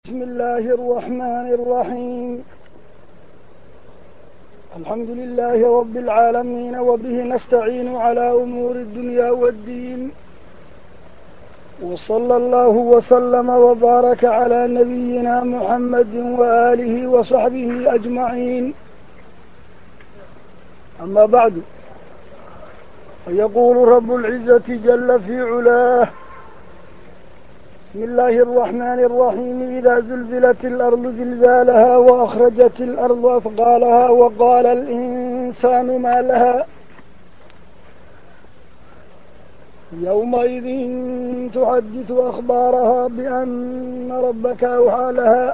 بسم الله الرحمن الرحيم. الحمد لله رب العالمين، وبه نستعين على أمور الدنيا والدين، وصلى الله وسلم وبارك على نبينا محمد وآله وصحبه أجمعين. أما بعد، فيقول رب العزة جل في علاه: بسم الله الرحمن الرحيم. إذا زلزلت الأرض زلزالها وأخرجت الأرض أثقالها وقال الإنسان ما لها يومئذ تحدث أخبارها بأن ربك أوحى لها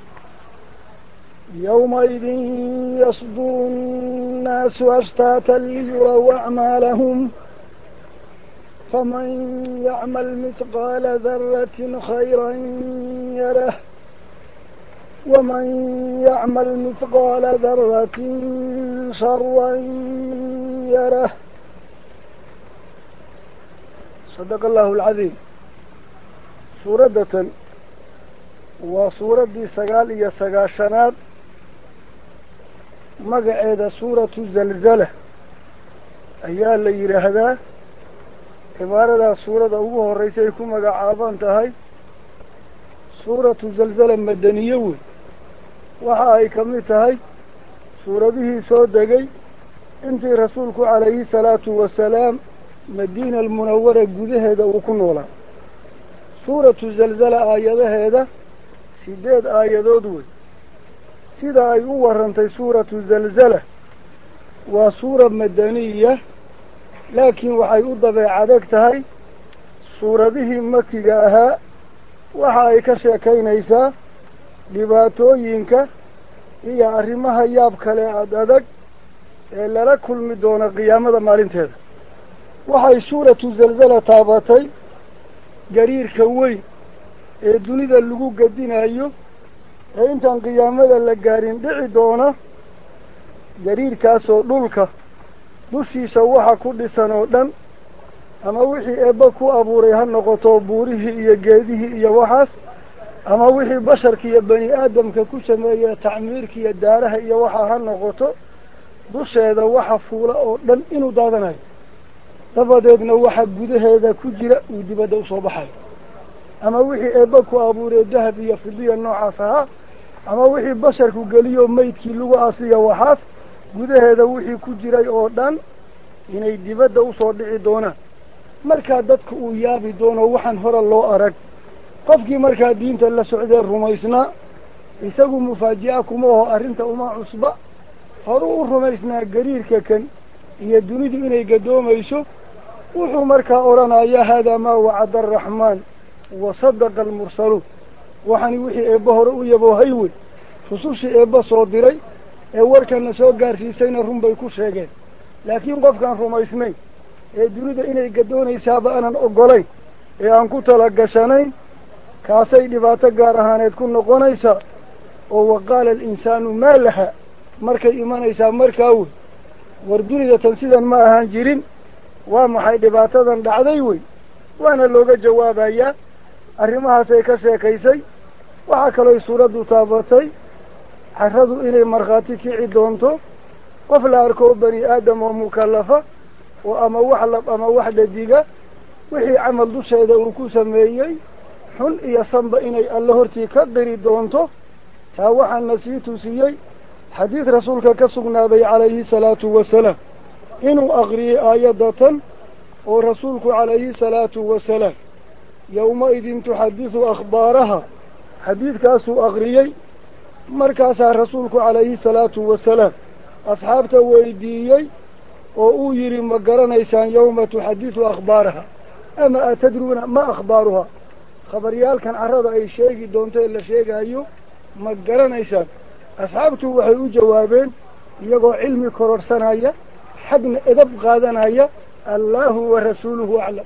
يومئذ يصدر الناس أشتاتا ليروا أعمالهم فمن يعمل مثقال ذرة خيرا يره ومن يعمل مثقال ذرة شرا يره. صدق الله العظيم. سورة وسورة سقال سقاشنات مقعد سورة زلزلة أيها اللي يرهدا cibaaradaa suurada ugu horreysay ay ku magacaaban tahay suuratu zalzala madaniye wey. waxa ay ka mid tahay suuradihii soo degay intii rasuulku calayhi salaatu wasalaam madiina almunawara gudaheeda uu ku noolaa. suuratu zalzala aayadaheeda 8 aayadood wey. sida ay u warrantay suuratu zalzala waa suura madaniya, laakiin waxay u dabeecadeg tahay suuradihii makiga ahaa. waxa ay ka sheekaynaysaa dhibaatooyinka iyo arrimaha yaab kale adag ee lala kulmi doono qiyaamada maalinteeda. waxay suuratu zalzala taabatay gariirka weyn ee dunida lagu gadinayo ee intaan qiyaamada la gaarin dhici doona. gariirkaasoo dhulka dushiisa waxa ku dhisan oo dhan, ama wixii eebba ku abuuray ha noqoto buurihii iyo geedihii iyo waxaas, ama wixii basharka iyo bani aadamka ku sameeya tacmiirka iyo daaraha iyo waxaa ha noqoto, dusheeda waxa fuula oo dhan inuu daadanayo, dabadeedna waxa gudaheeda ku jira uu dibadda usoo baxayo. ama wixii eebba ku abuuray dahab iyo fidiya noocaas ahaa, ama wixii basharku geliyo maydkii lagu aasiya waxaas, gudaheeda wixii ku jiray oo dhan inay dibadda usoo dhici doonaan. markaa dadku uu yaabi doono waxaan hore loo arag. qofkii markaa diinta la socdee rumaysnaa isagu mufaaji'a kuma oho, arrinta uma cusba. horuu u rumaysnaa gariirka kan iyo dunidu inay gadoomayso. wuxuu markaa odhanayaa haadaa maa wacada araxmaan wa sadaqa almursaluun. waxani wixii eebba hore u yaboohay wey. rusushii eebba soo diray ee warkana soo gaarsiisayna run bay ku sheegeen. laakiin qofkaan rumaysnayn ee dunida inay gadoonaysaaba aanan oggolayn ee aan ku talagashanayn, kaasay dhibaato gaar ahaaneed ku noqonaysaa. oo waqaala alinsaanu maa laha markay imanaysaa markaa wey. war dunida tan sidan ma ahaan jirin, waa maxay dhibaatadan dhacday wey. waana looga jawaabayaa. arrimahaasay ka sheekaysay. waxaa kalooy suuraddu taabatay carradu inay markhaati kici doonto. qof la arko bani aadam oo mukallafa oo ama wax lab ama wax dhadiga wixii camal dusheeda uu ku sameeyey xun iyo sanba inay alla hortii ka qiri doonto. taa waxaana sii tusiyey xadiid rasuulka ka sugnaaday calayhi salaatu wasalaam inuu aqriyey aayadatan oo rasuulku calayhi salaatu wasalaam yowmaidin tuxadisu akhbaaraha xadiidkaasuu aqriyey. markaasaa rasuulku calayhi salaatu wasalaam asxaabta weydiiyey oo uu yidhi ma garanaysaan yowma tuxadisu akhbaaraha ama atadruuna ma akhbaaruha. khabaryaalkan carrada ay sheegi doonto ee la sheegayo ma garanaysaan? asxaabtu waxay u jawaabeen iyagoo cilmi kororsanaya, xagna edab qaadanaya: allaahu wa rasuuluhu aclam.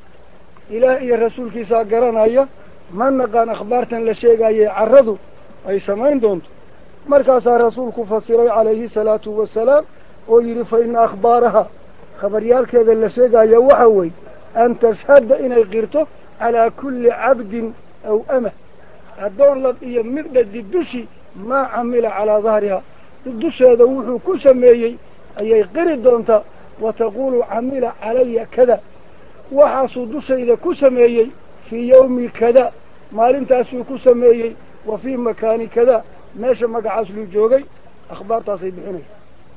ilaah iyo rasuulkiisaa garanaya, ma naqaan akhbaartan la sheegayee carradu ay samayn doonto. markaasaa rasuulku fasiray calayhi salaatu wasalaam oo yidhi fa ina akhbaaraha khabaryaalkeeda la sheegaya waxa weeye أن تشهد إن القرطة على كل عبد أو أمة addoon lab iyo mid dhadig dushi maa camila calaa dahriha dusheeda wuxuu ku sameeyey ayay qiri doontaa wa taquulu camila calaya kada waxaasuu dushayda ku sameeyey fii yawmi kada maalintaasuu ku sameeyey wa fii makaani kada meesha magacaas luu joogay akhbaartaasay bixinaysa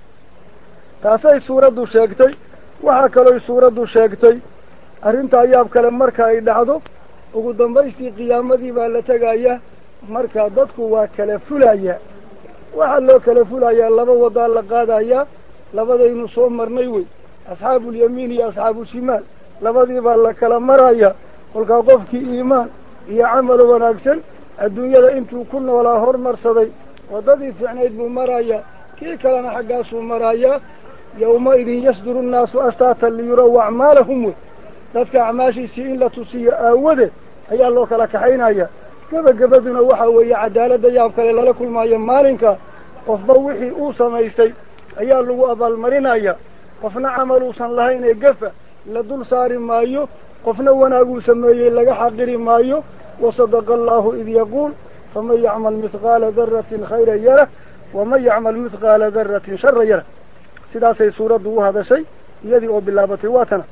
taasay suuraddu sheegtay waxaa kalooy suuraddu sheegtay arrintaa yaab kale marka ay dhacdo ugu dambaystii qiyaamadii baa la tegayaa markaa dadku waa kala fulayaa waxaa loo kala fulayaa laba wadaa la qaadayaa labadaynu soo marnay wey asxaabuulyamiin iyo asxaabuushimaal labadii baa la kala marayaa kolkaa qofkii iimaan iyo camal wanaagsan adduunyada intuu ku noolaa hormarsaday waddadii fiicnayd buu marayaa kii kalena xaggaasuu marayaa yawmaidin yasduru nnaasu ashtaatan liyuraw acmaalahum wey dadka acmaashiisii in la tusiyo aawadeed ayaa loo kala kaxaynaya gebagabaduna waxaa weeye cadaaladda yaab kale lala kulmaayo maalinka qofba wixii uu samaystay ayaa lagu abaalmarinaya qofna camal uusan lahayn ee gafa la dul saari maayo qofna wanaaguu sameeyey laga xaqiri maayo wasadaqa allahu id yaquul faman yacmal mithqaala daratin khayran yarah waman yacmal mithqaala daratin sharan yarah sidaasay suuraddu u hadashay iyadii oo bilaabatay waa tana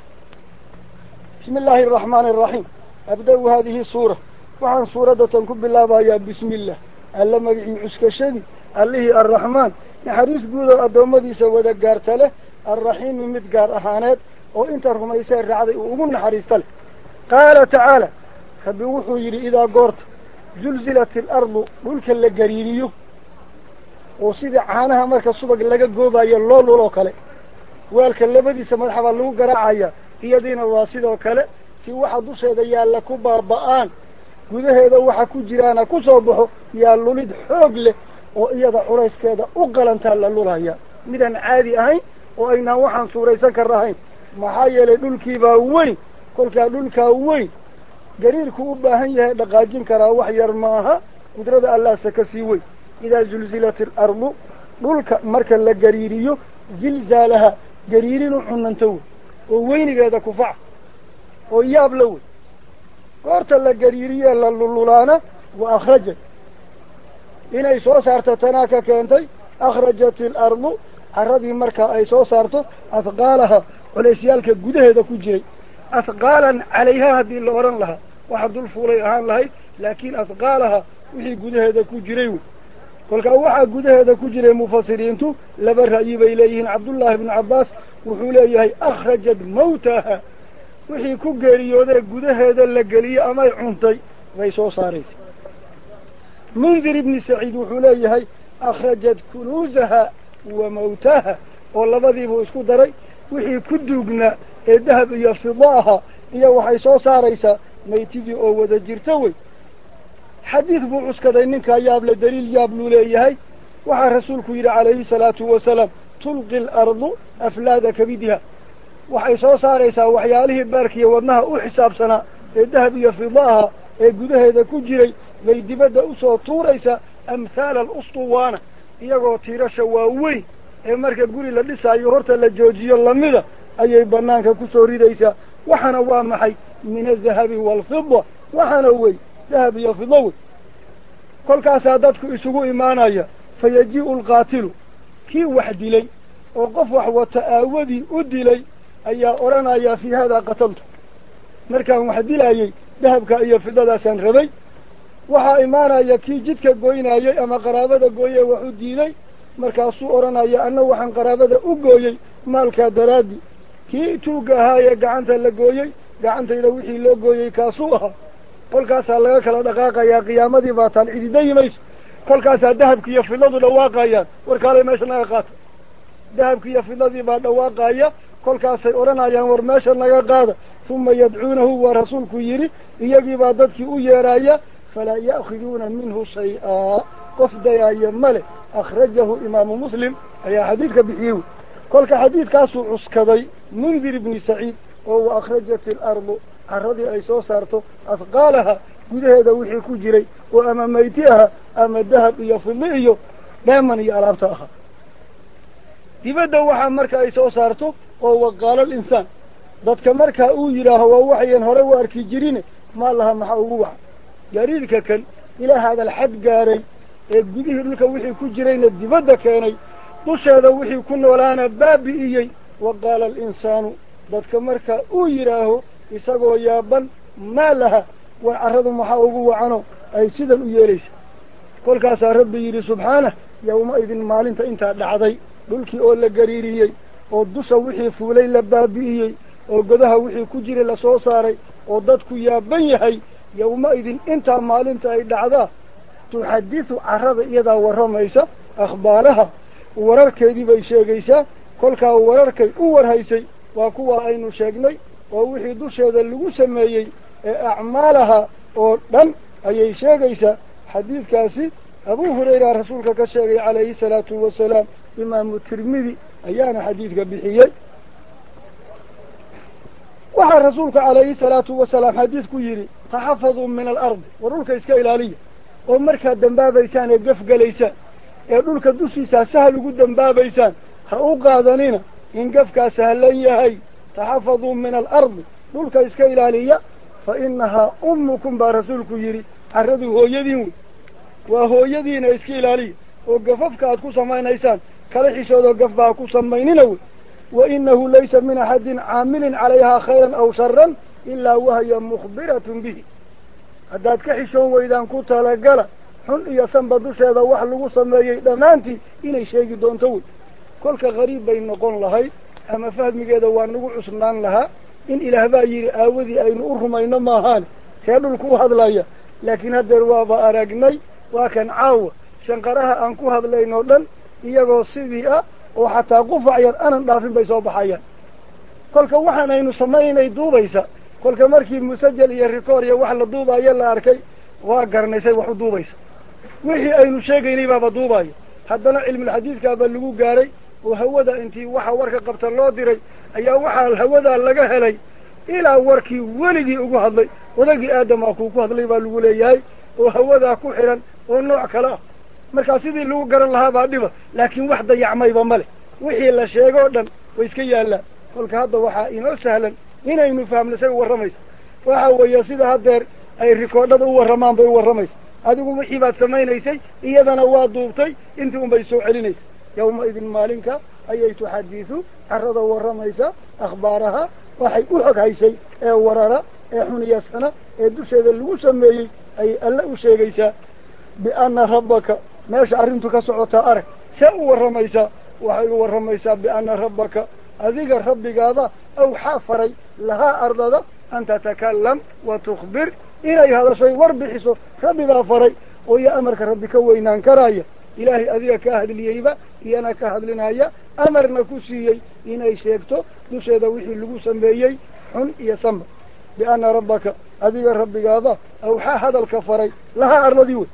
bismi illaahi araxmaani araxiim abda-u haadihi suura waxaan suuraddatan ku bilaabayaa bismi illah alla magicii cuskashadii allihii arraxmaan naxariis guud oo addoommadiisa wada gaarta leh alraxiimi mid gaar ahaaneed oo inta rumaysee raacday uu ugu naxariista leh qaala tacaala rabbi wuxuu yidhi idaa goorta zulzilat alardu dhulka la gariiriyo oo sidii caanaha marka subag laga goobayo loo luloo kale weelka labadiisa madaxa baa lagu garaacaya iyadiina waa sidoo kale si waxa dusheeda yaalla ku baaba'aan gudaheeda waxa ku jiraana ku soo baxo yaa lulid xoog leh oo iyada culayskeeda u qalantaa la lulaya midaan caadi ahayn oo aynaan waxaan suuraysan kar ahayn maxaa yeelay dhulkiibaa weyn kolkaa dhulkaa weyn gariirku u baahan yahay dhaqaajin karaa wax yar maaha qudrada allaase ka sii weyn idaa zulzilat alardu dhulka marka la gariiriyo zilzaalaha gariirinu cunanto wey oo weynigeeda kufaca oo yaab la wey goorta la gariiriye la lululaana wa akhrajat inay soo saarto tanaa ka keentay akhrajat alardu carradii markaa ay soo saarto ahqaalaha culeysyaalka gudaheeda ku jiray ahqaalan calayhaa haddii la odhan lahaa waxa dul fuulay ahaan lahayd laakiin ahqaalaha wixii gudaheeda ku jiray wey kolkaa waxaa gudaheeda ku jiray mufasiriintu laba ra'yi bay leeyihiin cabdullaahi ibnu cabbaas wuxuu leeyahay akhrajat mawtaha wixii ku geeriyoodee gudaheeda la geliyey amay cuntay bay soo saaraysay mundir ibni saciid wuxuu leeyahay akhrajat kunuusaha wa mawtaha oo labadiibuu isku daray wixii ku duugnaa ee dahab iyo fidaaha iyo waxay soo saaraysaa maytidii oo wada jirta wey xadiid buu cuskaday ninkaa yaable daliil yaab luu leeyahay waxaa rasuulku yidhi calayhi salaatu wasalaam tulqi alardu aflaada kabidiha waxay soo saaraysaa waxyaalihii baarkiiyo wadnaha u xisaabsanaa ee dahab iyo fidaaha ee gudaheeda ku jiray bay dibadda usoo tuuraysaa amhaala alustuwaana iyagoo tiirasha waaweyn ee marka guri la dhisaayo horta la joojiyo lamida ayay banaanka kusoo ridaysaa waxaana waa maxay min adahabi waalfida waxaana wey dahab iyo fido wey kolkaasaa dadku isugu imaanaya fayajii'u alqaatilu kii wax dilay oo qof wax wata aawadii u dilay ayaa odhanayaa fii haadaa qataltu markaan wax dilaayey dahabka iyo fidadaasaan rabay waxaa imaanaya kii jidka goynaayey ama qaraabada gooyee wax u diiday markaasuu odhanaya anna waxaan qaraabada u gooyey maalkaa daraaddi kii tuugga ahaayee gacanta la gooyey gacantayda wixii loo gooyey kaasuu ahaa kolkaasaa laga kala dhaqaaqayaa qiyaamadii baa taan cididayi mayso kolkaasaa dahabki iyo fidadu dhawaaqayaan warkaalay meesha naga qaata dahabki iyo fidadii baa dhawaaqaya kolkaasay odhanayaan war meesha naga qaada uma yadcuunahu waa rasuulku yidhi iyagii baa dadkii u yeeraya falaa ya'khiduuna minhu shay-aa qof dayaaya male akhrajahu imaamu muslim ayaa xadiidka bixiyey wey kolka xadiidkaasuu cuskaday mundir ibni saciid oo wa akhrajat alardu carradii ay soo saarto ahqaalaha gudaheeda wixii ku jiray oo ama mayti aha ama dahab iyo fidli iyo dheeman iyo alaabta ahaa dibadda waxaa marka ay soo saarto oo waqaala alinsaan dadka markaa uu yidhaaho waa waxayan hore u arki jirine maa laha maxaa ugu waca gariirka kan ilaa hada alxad gaaray ee gudihii dhulka wixii ku jirayna dibadda keenay dusheeda wixii ku noolaana baabi'iyey wa qaala alinsaanu dadka markaa uu yidhaaho isagoo yaaban maa laha war carradu maxaa ugu wacano ay sidan u yeelaysa kolkaasaa rabbi yidhi subxaanah yowma idin maalinta intaa dhacday dhulkii oo la gariiriyey oo dusha wixii fuulay la baabi'iyey oo godaha wixii ku jiray lasoo saaray oo dadku yaaban yahay yowma idin intaa maalinta ay dhacdaa tuxadisu carrada iyadaa warramaysa akhbaaraha wararkeedii bay sheegaysaa kolkaa wararkay u warhaysay waa kuwa aynu sheegnay oo wixii dusheeda lagu sameeyey ee acmaalaha oo dhan ayay sheegaysaa xadiidkaasi abuu hurayra rasuulka ka sheegay calayhi salaatu wasalaam imaamu tirmidi ayaana xadiidka bixiyey waxaa rasuulka calayhi salaatu wasalaam xadiid ku yidhi taxafaduu min alardi war dhulka iska ilaaliya oo markaad dembaabaysaan ee gafgelaysaan ee dhulka dushiisaa sahal ugu dembaabaysaan ha u qaadanina in gafkaa sahlan yahay taxafaduu min alardi dhulka iska ilaaliya fa inahaa ummukum baa rasuulku yidhi carradu hooyadiin wey waa hooyadiina iska ilaaliya oo gafafka aad ku samaynaysaan kala xishoodoo gafba ha ku samaynina wey wa inahu laysa min axadin caamilin calayhaa khayran aw sharan ilaa wahya mukhbiratun bihi haddaad ka xishoon weydaan ku talagala xun iyo sanba dusheeda wax lagu sameeyey dhammaantii inay sheegi doonto wey kolka qariib bay noqon lahayd ama fahmigeeda waa nagu cusnaan lahaa in ilaah baa yidhi aawadii aynu u rumayno maahaan see dhulku u hadlaya laakiin haddeer waaba aragnay waa kan caawa shanqaraha aan ku hadlaynoo dhan iyagoo sidii ah oo xataa qufac yar anan dhaafin bay soo baxayaan kolka waxaan aynu samaynay duubaysa kolka markii musajal iyo rikoor iyo wax la duubayo la arkay waa garanaysay wax u duubaysa wixii aynu sheegaynay baaba duubaya haddana cilmulxadiidkaaba lagu gaaray oo hawada intii waxa warka qabta loo diray ayaa waxaa hawadaa laga helay ilaa warkii weligii ugu hadlay odagii aadamaa kuu ku hadlay baa lagu leeyahay oo hawadaa ku xihan oo nooc kale ah markaa sidii lagu garan lahaa baa dhiba laakiin wax dayacmayba ma leh wixii la sheegoo dhan way iska yaallaan kolka hadda waxaa inoo sahlan inaynu fahamno say u warramayso waxa weeye sida haddeer ay rikoodhada u warramaan bay u warramaysa adigu wixii baad samaynaysay iyadana waa duubtay intii unbay soo celinaysa yawma idin maalinka ayay tuxadisu carrada warramaysa akhbaaraha waxay u xog haysay ee warara ee xuniyasana ee dusheeda lagu sameeyey ayay alle u sheegaysaa bianna rabbaka meesha arrintu ka socotaa arag see u warramaysaa waxay u warramaysaa bianna rabbaka adiga rabbigaada awxaa faray lahaa ardada an tatakallam wa tukhbir inay hadashay war bixiso rabbi baa faray oo iyo amarka rabbi ka weynaan karaya ilaahay adiga ka hadliyeyba iyana ka hadlinaya amarna ku siiyey inay sheegto dusheeda wixii lagu sameeyey xun iyo sanba bianna rabbaka adiga rabbigaada awxaa hadalka faray lahaa ardadii wey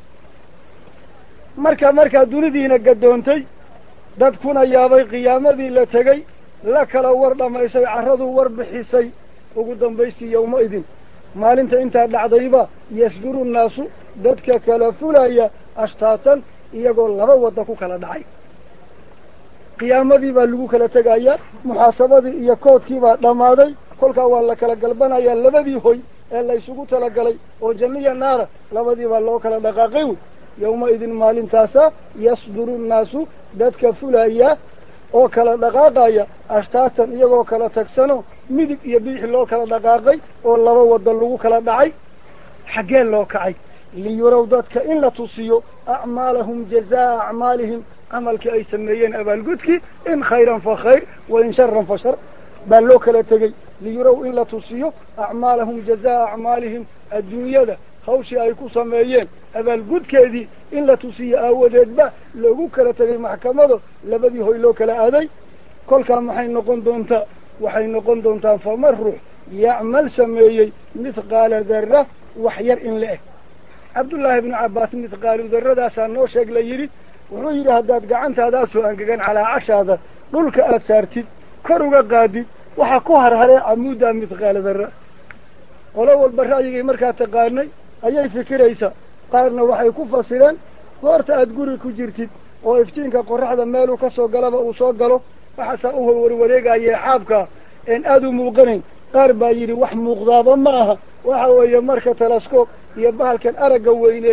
markaa dunidiina gadoontay dadkuna yaabay qiyaamadii la tegey la kala war dhammaysay carradu war bixisay ugu dambaystii yawma idin maalinta intaa dhacdayba yasduru nnaasu dadka kala fulaya ashtaatan iyagoo laba wadda ku kala dhacay qiyaamadii baa lagu kala tegayaa muxaasabadii iyo koodkii baa dhammaaday kolkaa waa la kala galbanayaa labadii hoy ee la isugu talagalay oo janniya naara labadii baa loo kala dhaqaaqay wey yawma idin maalintaasa yasduru nnaasu dadka fulaya oo kala dhaqaaqaya ashtaatan iyagoo kala tagsano midig iyo bidix loo kala dhaqaaqay oo laba wadda lagu kala dhacay xaggee loo kacay liyurow dadka in la tusiyo acmaalahum jazaa acmaalihim camalkii ay sameeyeen abaalgudkii in khayran fa khayr wa in sharan fa shar baa loo kala tegey liyurow in la tusiyo acmaalahum jazaa acmaalihim adduunyada hawshii ay ku sameeyeen abaalgudkeedii in la tusiyo aawadeedba loogu kala tegay maxkamado labadii hoy loo kala aaday kolkaa maxay noqon doontaa waxay noqon doontaa famar ruux yacmal sameeyey mithqaala darra wax yar in la eg cabdullaahi ibnu cabbaas mithqaalu darradaasaa noo sheeg la yidhi wuxuu yidhi haddaad gacantaadaasoo angegan calaacashaada dhulka aad saartid kor uga qaadid waxaa ku harharee camuuddaa mithqaala darra qolo walba ra'yigay markaa taqaanay ayay fikiraysaa qaarna waxay ku fasireen goorta aad guri ku jirtid oo iftiinka qorraxda meeluu ka soo galaba uu soo galo waxaasaa u warwareegayee xaabkaa een aada u muuqanayn qaar baa yidhi wax muuqdaaba ma aha waxa weeye marka teleskoob iyo bahalkan aragga weyneeya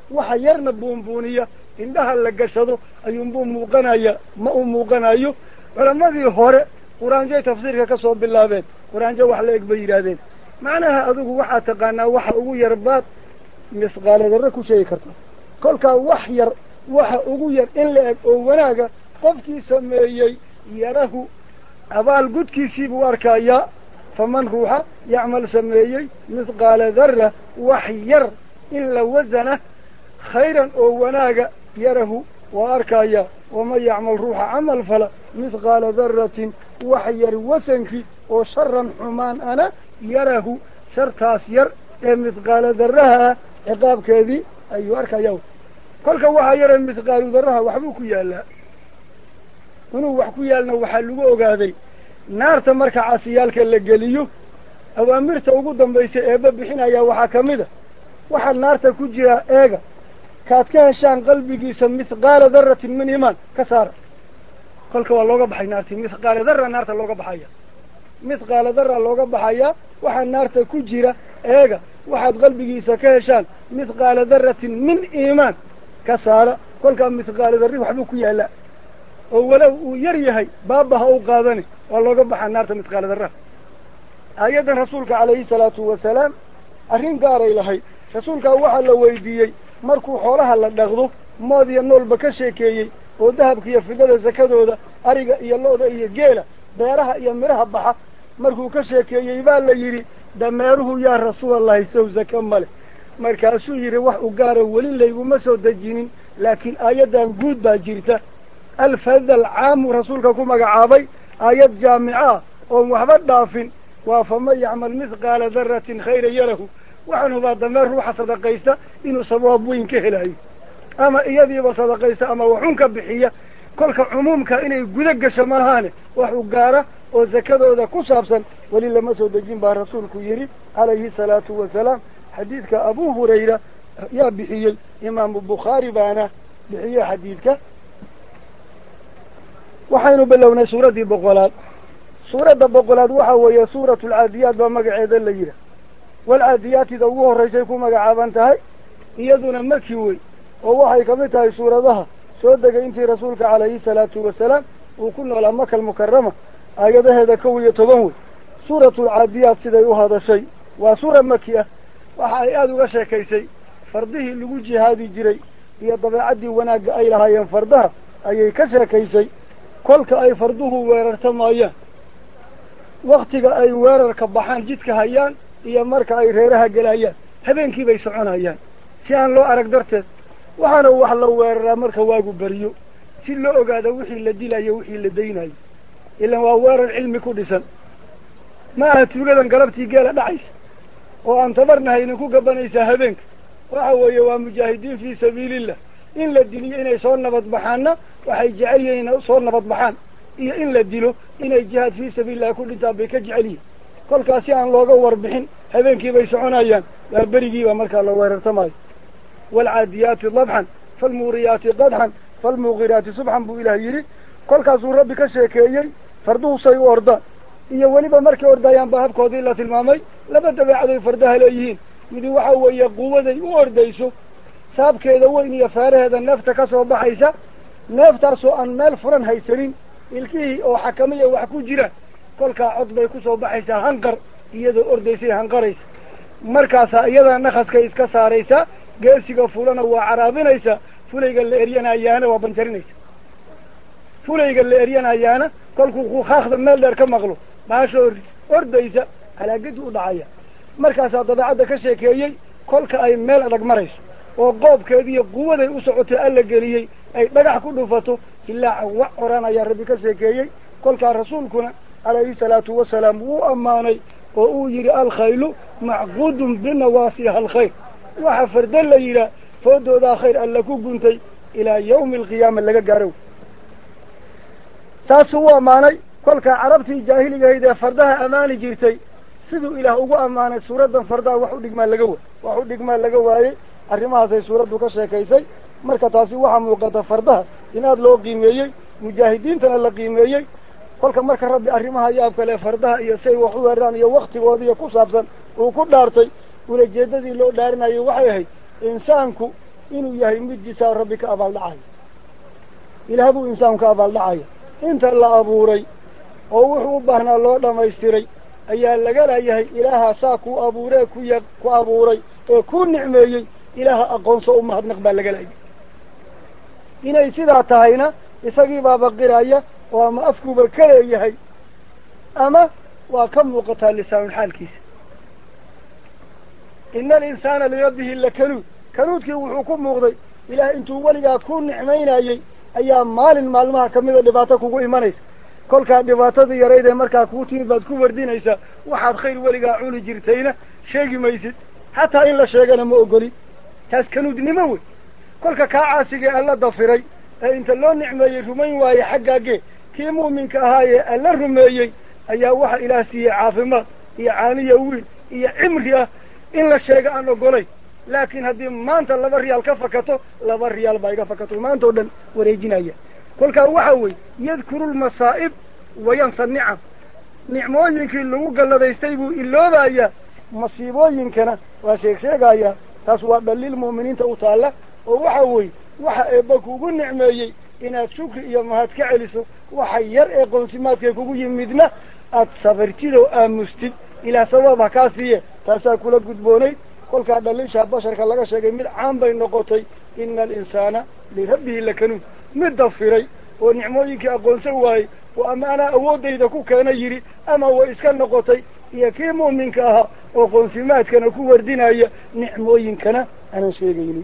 waxa yarna buunbuuniya indhaha la gashado ayuunbuu muuqanaya ma uu muuqanayo culamadii hore quraanjay tafsiirka ka soo bilaabeen quraanjo wax la eg bay yidhaahdeen macnaha adigu waxaa taqaanaa waxa ugu yar baad misqaala darre ku sheegi karta kolkaa wax yar waxa ugu yar in la eg oo wanaaga qofkii sameeyey yarahu abaal gudkiisii buu arkayaa faman ruuxa yacmal sameeyey misqaala darra wax yar in la wasana khayran oo wanaaga yarahu waa arkayaa waman yacmal ruuxa camal fala misqaala darratin wax yar wasankii oo sharan xumaan ana yarahu shartaas yar ee misqaala darraha ciqaabkeedii ayuu arkayaa kolka waxaa yare misqaalu darraha waxbuu ku yaallaa inuu wax ku yaalna waxaa lagu ogaaday naarta marka casiyaalka la geliyo awaamirta ugu dambaysa eebba bixinayaa waxaa ka mid a waxaa naarta ku jiraa eega kaad ka heshaan qalbigiisa misqaala darratin min iimaan ka saara kolka waa looga baxay naartii misqaala darra naarta looga baxaya misqaala darra looga baxayaa waxaa naarta ku jira eega waxaad qalbigiisa ka heshaan misqaala darratin min iimaan ka saara kolkaa misqaala darri waxbuu ku yaallaa oo walow uu yar yahay baabaha u qaadani waa looga baxaa naarta misqaala darraha aayaddan rasuulka calayhi salaatu wasalaam arrin gaaray lahayd rasuulkaa waxaa la weydiiyey markuu xoolaha la dhaqdo mood iyo noolba ka sheekeeyey oo dahabka iyo fidada sakadooda ariga iyo lo-da iyo geela beeraha iyo midhaha baxa markuu ka sheekeeyey baa la yidhi dameeruhu yaa rasuulallahi sow saka male markaasuu yidhi wax u gaara weli layguma soo dejinin laakiin aayaddan guud baa jirta alfadal caamu rasuulka ku magacaabay aayad jaamica ah oon waxba dhaafin waa faman yacmal misqaala darratin khayran yarahu waxaan hubaa dameer ruuxa sadaqaysta inuu sawaab weyn ka helayo ama iyadiiba sadaqaysta ama waxun ka bixiya kolka cumuumka inay guda gasho maahaane wax u gaara oo sakadooda ku saabsan weli lama soo dejin baa rasuulku yidhi calayhi salaatu wasalaam xadiidka abu hurayra yaa bixiyey imaamu bukhaari baana bixiyey xadiidka waxaynu bilownay suuraddii boqolaad suuradda boqolaad waxaa weeye suuratu alcaadiyaat baa magaceeda la yidhaah walcaadiyaatida ugu horraysay ku magacaaban tahay iyaduna maki wey oo waxay ka mid tahay suuradaha soo degay intii rasuulka calayhi salaatu wasalaam uu ku noolaa maka almukarama aayadaheeda 11 wey suuratu alcaadiyaat siday u hadashay waa suura maki ah waxa ay aada uga sheekaysay fardihii lagu jihaadi jiray iyo dabeecaddii wanaagga ay lahaayeen fardaha ayay ka sheekaysay kolka ay farduhu weerartamayaan waktiga ay weerarka baxaan jidka hayaan iyo marka ay reeraha gelayaan habeenkii bay soconayaan si aan loo arag darteed waxaana wax la weeraraa marka waagu beriyo si loo ogaado wixii la dilayo wixii la daynayo ilaan waa weerar cilmi ku dhisan ma aha tuugadan galabtii geela dhacaysa oo aan tabarnahay idinku gabanaysaa habeenka waxa weeye waa mujaahidiin fii sabiilillah in la diliyo inay soo nabad baxaanna waxay jecel yihiin inay soo nabad baxaan iyo in la dilo inay jihaad fii sabiilillahi ku dhintaan bay ka jecel yihiin kolkaas si aan looga warbixin habeenkii bay soconayaan waa berigiiba markaa la weerartamayo waalcaadiyaati dabxan faalmuuriyaati qadxan faalmuuqiraati subxan buu ilaah yidhi kolkaasuu rabbi ka sheekeeyey farduhu say u ordaan iyo weliba markay ordayaan baa habkoodii la tilmaamay laba dabeecadoy fardaha leeyihiin midi waxa weeye quwaday u ordayso saabkeeda weyn iyo feeraheeda neefta ka soo baxaysa neeftaasoo aan meel furan haysanin ilkihii oo xakamiya wax ku jira kolkaa cod bay ku soo baxaysaa hanqar iyadoo ordaysay hanqaraysa markaasaa iyadaa nakaskay iska saaraysaa geesiga fulana waa caraabinaysaa fulayga la eryanayaana waa banjarinaysa fulayga la eryanayaana kolkuu kukaakda meel dheer ka maqlo baasha ordaysa halaagadi u dhacaya markaasaa dabeecadda ka sheekeeyey kolka ay meel adag marayso oo qoobkeediiyo quwaday u socotay alla geliyey ay dhagax ku dhufato ilaa wax oranaya rabbi ka sheekeeyey kolkaa rasuulkuna calayhi salaatu wasalaam wuu ammaanay oo uu yidhi alkhaylu macquudun binawaasiha alkhayr waxa fardan la yidhaah foodoodaa khayr alla ku guntay ilaa yawmi alqiyaama laga gaaro taasuu u ammaanay kolkaa carabtii jaahiligahayd ee fardaha ammaani jirtay siduu ilaah ugu ammaanay suuraddan fardaha wax u dhigmaa laga waayey arrimahaasay suuraddu ka sheekaysay marka taasi waxaa muuqata fardaha in aada loo qiimeeyey mujaahidiintana la qiimeeyey kolka marka rabbi arrimaha yaab kale fardaha iyo say wax u weeraraan iyo waktigooda iyo ku saabsan uu ku dhaartay ulajeedadii loo dhaarinayo waxay ahayd insaanku inuu yahay mid jisaar rabbi ka abaaldhacayo ilaah buu insaanku ka abaaldhacaya inta la abuuray oo wuxuu u baahnaa loo dhammaystiray ayaa laga leeyahay ilaaha saa ku abuuree ku abuuray ee ku nicmeeyey ilaaha aqoonso u mahadnaq baa laga leeyahay inay sidaa tahayna isagii baa baqiraya oo ama afkuuba ka leeyahay ama waa ka muuqataa lisaanul xaalkiisa ina alinsaana lirabbihi lakanuud kanuudkii wuxuu ku muuqday ilaah intuu weligaa ku nicmaynayey ayaa maalin maalmaha kamida dhibaato kugu imanaysa kolkaa dhibaatadii yarayd ee markaa kuu timid baad ku wardinaysaa waxaad khayr weligaa cuni jirtayna sheegi maysid xataa in la sheegana ma ogoli taas kanuudnimo wey kolka kaa caasigee alla dafiray ee inta loo nicmeeyey rumayn waaye xaggaagee kii muuminka ahaayee alla rumeeyey ayaa waxa ilaah siiyey caafimaad iyo caaniya wiil iyo cimri ah in la sheega aan ogolayn laakiin haddii maanta 2 riyaal ka fakato 2 riyaal baa iga fakato maanta oo dhan wareejinaya kolkaa waxa weeye yadkuru lmasaa'ib wayansa nicam nicmooyinkii lagu galladaystay buu iloobayaa masiibooyinkana waa sheegayaa taas waa dhaliil mu'miniinta u taalla oo waxa weeye waxa eebba kugu nicmeeyey inaad shukri iyo mahad ka celiso waxa yar ee qoonsimaadkay kugu yimidna aad sabartid oo aamustid ilaah sabaab ha kaa siiye taasaa kula gudboonay kolkaa dhaliishaa basharka laga sheegay mid caan bay noqotay ina alinsaana lirabbihi lakanuud mid dafiray oo nicmooyinkii aqoonsan waayey oo ama anaa awooddayda ku keena yidhi ama way iska noqotay iyo kii muuminka ahaa oo qoonsimaadkana ku wardinaya nicmooyinkana aanan sheegaynin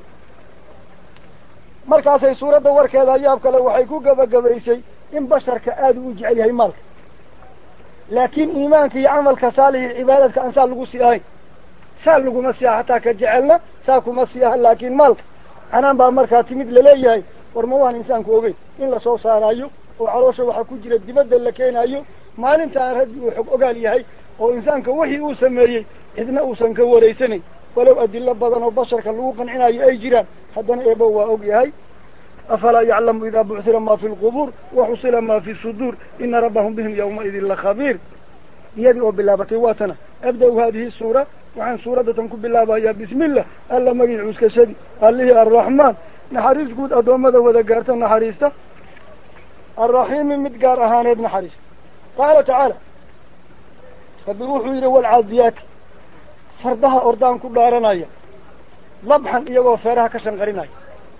markaasay suuradda warkeeda yaab kale waxay ku gabagabaysay in basharka aada u jecel yahay maalka laakiin iimaanka iyo camalka saalix cibaadadka aan saa lagu sii ahayn saa laguma sii aha hataa ka jecelna saa kuma sii aha laakiin maalka canaan baa markaa timid laleeyahay war ma waan insaanku ogeyn in lasoo saaraayo oo caloosha waxaa ku jira dibadda la keenaayo maalintaan rabbi uu xog ogaal yahay oo insaanka wixii uu sameeyey cidna uusan ka waraysanayn walow adilo badan oo basharka lagu qancinayo ay jiraan haddana eebo waa og yahay afalaa yaclamu idaa bucsira maa fi lqubuur waxusila maa fi suduur ina rabbahum bihim yawmaidin lakhabiir iyadii oo bilaabatay waatana abda-u haadihi suura waxaan suuradatan ku bilaabayaa bismillah alla magii cuuskashadi allihii arraxmaan naxariis guud addoommada wada gaarta naxariista arraxiimi mid gaar ahaaneed naxariista qaala tacaala rabbi wuxuu yidhi walcaadiyaati fardaha ordaan ku dhaaranaya dabxan iyagoo feeraha ka shanqarinaya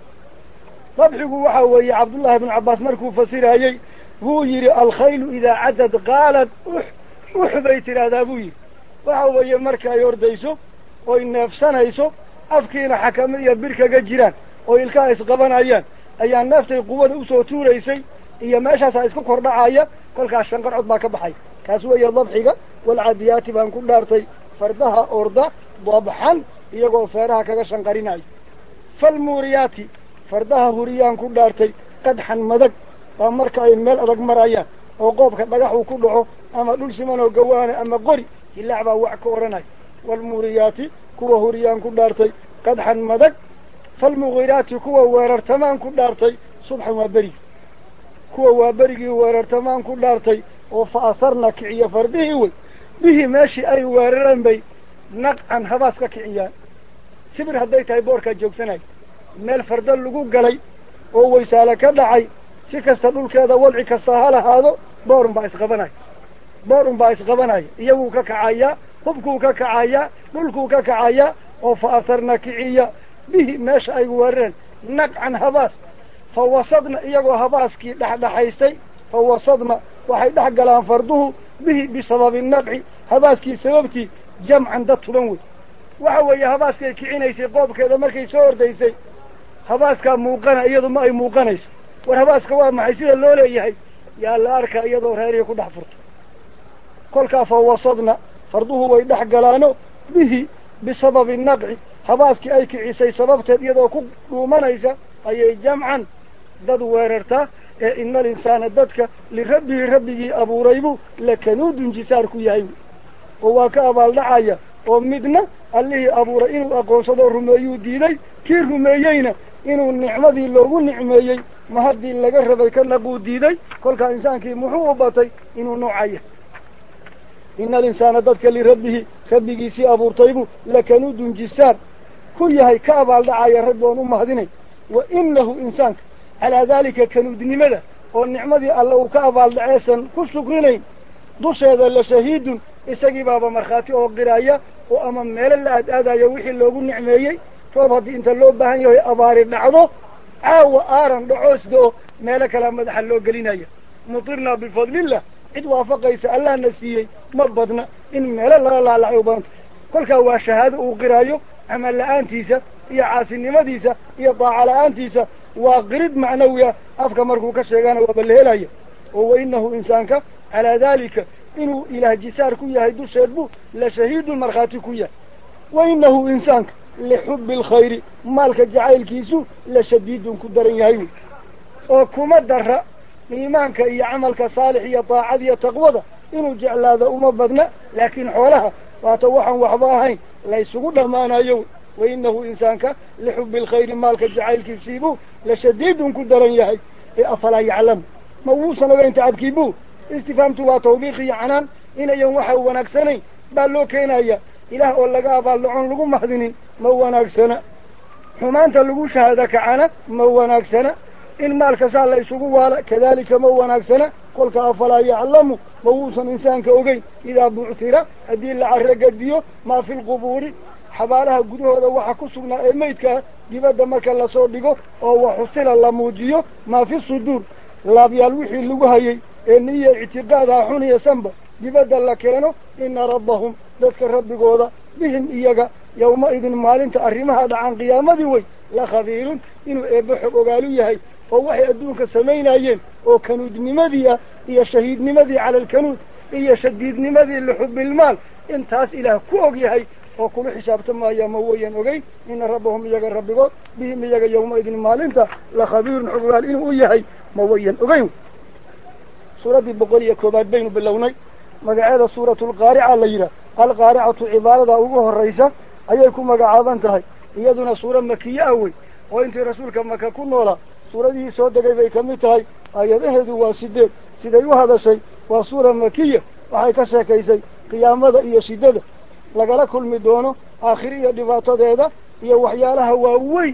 dabxigu waxaa weeye cabdullaahi ibnu cabbaas markuu fasirayey wuu yidhi alkhaylu idaa cadad qaalad ux bay tidhaahdaa buu yidhi waxa weeye marka ay ordayso oy neefsanayso afkiina xakamo iyo bir kaga jiraan oo ilkaha isqabanayaan ayaa neeftay quwada usoo tuuraysay iyo meeshaasaa isku kordhacaya kolkaas shanqar cod baa ka baxay kaas weeye dabxiga walcaadiyaati baan ku dhaartay fardaha orda dabxan iyagoo feeraha kaga shanqarinayo falmuuriyaati fardaha huriyaan ku dhaartay qadxan madag waa marka ay meel adag marayaan oo qoobka dhagaxuu ku dhaco ama dhul siman oo gawaana ama qori hilaac baa wax ka odhanaya waalmuuriyaati kuwa huriyaan ku dhaartay qadxan madag falmughiraati kuwa weerartamaan ku dhaartay subxan waa berigi kuwa waa berigii weerartamaan ku dhaartay oo fa asarna kiciya fardihii wey bihii meeshii ay weerareen bay naqcan habaas ka kiciyaan sibir hadday tahay boorkaa joogsanaya meel farda lagu galay oo waysaale ka dhacay si kasta dhulkeeda wadci kasta ha lahaado boorun baa isqabanaya iyaguu ka kacayaa hubkuu ka kacayaa dhulkuu ka kacayaa oo fa asarna kiciya bihi meesha ay weerareen naqcan habaas fa wasadna iyagoo habaaskii dhexdhexaystay fa wasadna waxay dhex galaan farduhu bihi bisababi naqci habaaskii sababtii jamcan dad tuban wey waxa weeye habaaskay kicinaysay qoobkeeda markay soo ordaysay habaaskaa muuqana iyadu ma ay muuqanayso war habaaska waa maxay sida loo leeyahay yaa la arkaa iyadoo reeriya ku dhex furto kolkaa fa wasadna farduhu way dhex galaano bihi bisababi naqci habaaskii ay kicisay sababteed iyadoo ku dhuumanaysa ayay jamcan dad weerartaa ee ina alinsaana dadka lirabbihi rabbigii abuuraybu lakanuudun jisaar ku yahay oo waa ka abaaldhacaya oo midna allihii abuuray inuu aqoonsado rumeeyuu diiday kii rumeeyeyna inuu nicmadii loogu nicmeeyey ma haddii laga rabay ka naquu diiday kolkaa insaankii muxuu u batay inuu noocaya ina alinsaana dadka lirabbihi rabbigiisii abuurtaybu lakanuudun jisaar كويهي كأبال دعايا ربون أمهديني وإنه إنسان على ذلك كنود نمدا والنعمة الله كأبال دعيسا كسكرينين دوش هذا لشهيد إساقي بابا مرخاتي أو قرايا وأمام ميلا لأدادا يوحي اللوغو النعميي فوضي انت اللوب بهان يوهي أباري دعضو عاو آران دعوس دو ميلا كلام مدح اللوغ قلينايا مطرنا بفضل الله إذ وافقيس الله نسيي مبضنا إن ميلا لا عيوبانت كل كوا شهادة وقرايو عمل لآنتيسا يا عاسي مديسا يا ضاع لآنتيسا وقرد معنوية أفكا مركو كشيغانا وبالهلايا وهو إنه إنسانك على ذلك إنه إله جسار كويا هيدو شهدبو لشهيد المرخاتي كويا وإنه إنسانك لحب الخير مالك جعيل كيسو لشديد كدرين يهيو وكما در إيمانك إيا عملك صالح إيا طاعة إيا تقوضة إنه جعل هذا أمبضنا لكن حولها واتوحا وحضاهين ليسوا دمانا يوم وإنه إنسانك لحب الخير مالك جعيل كيسيبو لشديد كدرين يهي أفلا يعلم مووسا لغا انت عدكيبو استفهمت وتوبيخي عنان إن يوم وحا ونكسني بالو كينايا إله أولا بالعون لغو محدنين مواناكسنا حمانتا لغو شهادك عنا مواناكسنا إن مالك سال ليسوغو والا كذلك مواناكسنا قلت أفلا يعلموا مووسا إنسانك أغي إذا بعثر أدين لعرق الديو ما في القبور حبالها قدوه هذا وحا كسونا إميتك ديبادة مركا لصور ديقو أو حصل الله موجيو ما في الصدور لا بيالوحي اللغو هاي إني اعتقادها حوني سنبا ديبادة لكينو إن ربهم ذكر ربي قوضا بهم إياقا يومئذ مالين تأرمها دعان قيامة ديوي لخبير إنو إبحق وقالوا يهي ووحي أدونك سمين أيين وكنود نمذية إيا شهيد نمذي على الكنود إيا شديد نمذي لحب المال انتاس إله كوغ يهي وكل حساب تما يا مويا وغي إن ربهم إياقا ربي قوض بهم إياقا يومئذ مالين لخبير حقوقال إنو يهي مويا وغي سورة بقولية كوبات بين باللوني مقعدة سورة القارعة الليلة القارعة عبارة أوجه الرئيسة أيكم مقعبان تهي يدنا سورة مكية أوي وإنت رسولك مكا كنولا سورة دي سودة قيبه كمتهي أيضا هدو واسدين سيديو هذا شيء وسورة مكية وحي كساكيسي قيامة إيا سيدة لقال كل مدونه آخرية دفاته ديدا إيا وحيالها ووي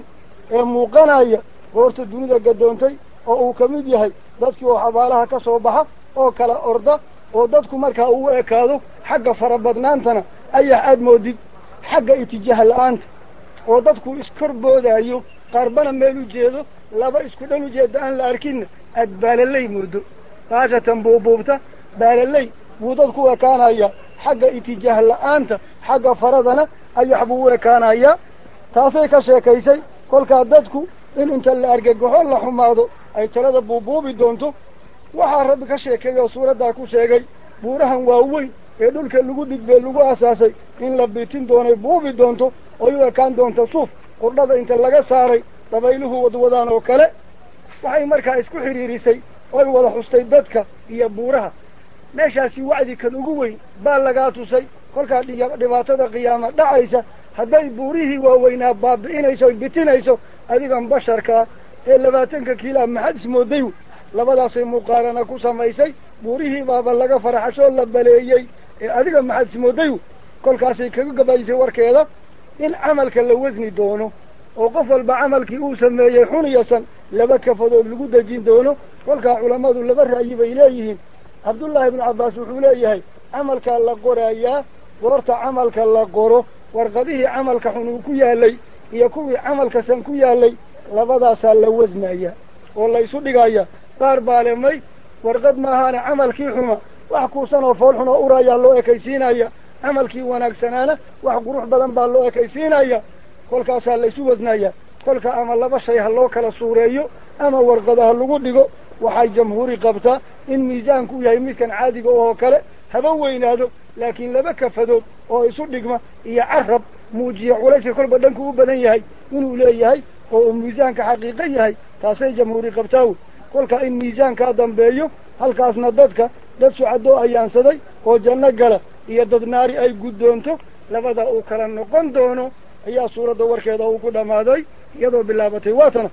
موقنايا وورت الدنيا قدونتي oo ka mid yahay dadkii oo xabaalaha ka soo baxa oo kala orda oo dadku markaa uu ekaado xagga farabadnaantana ayaa aad moodid xagga itijaah la'aanta oo dadku iskorboodayo qarbana meel u jeedo laba isku dhan u jeeda aan la arkin adbaalalay moodo taasatan boobobta baalalay buu dadku ekaanaya xagga itijaah la'aanta xagga faradana ayaa buu ekaanaya taasay ka sheekaysay kolka dadku in inta la argagaxo la xumaado ay talada buubuubi doonto waxaa rabbi ka sheekeeyo suuradda ku sheegay buurahan waaweyn ee dhulka lagu dhigbe lagu asaasay in la biitin doonay buubi doonto oo u ekaan doonto suuf qurdhada inta laga saaray dabayluhu wadwadaan oo kale waxay markaa isku xiriirisay oo wada xustay dadka iyo buuraha meeshaasi wacdi kan ugu weyn baa lagaa tusay kolkaa dhibaatada qiyaama dhacaysa hadday buurihii waaweynaa baabi'inayso bitinayso adigan basharka ee 20 kiilo maxad ismooday labadaasay muqaarana ku samaysay buurihii baaba laga faraxasho la baleeyay ee adiga maxad ismooday kolkaasay kaga gabaysay warkeeda in amalka la wasni doono oo qof walba amalkii uu sameeyay xuniyasan laba kafadood lagu dajin doono kolka culimadu laba ra'yi bay leeyihiin Abdullah ibn Abbas wuxuu leeyahay amalka la qorayaa goorta amalka la qoro warqadihii amalka xunu ku yaalay iyo kuwii amalka san ku yaalay labadaas la wasnaya oo la isu dhigaya qaar baalemay warqad ma ahaan amalkii xuma wax ku sano fool xuna uraya loo ekaysiinaya amalkii wanaagsanaana wax qurux badan baa loo ekaysiinaya kolkaas la isu wasnaya kolka ama laba shay ha loo kala suureeyo ama warqadaha lagu dhigo waxay jamhuuri qabtaa in miisaanku yahay midkan caadiga oo kale haba weynaado laakiin laba kafadood oo isu dhigma iyo carab muujiya culayska kolba dhanku u badan yahay inuu leeyahay oo miisaanka xaqiiqo yahay taasay jamhuuri qabtaa kolka in miisaanka dambeeyo halkaasna dadka dad sucado ayaansaday oo janno gala iyo dad naari ay guddoonto labada uu kala noqon doono ayaa suuradda warkeeda uu ku dhamaaday iyadoo bilaabatay waatana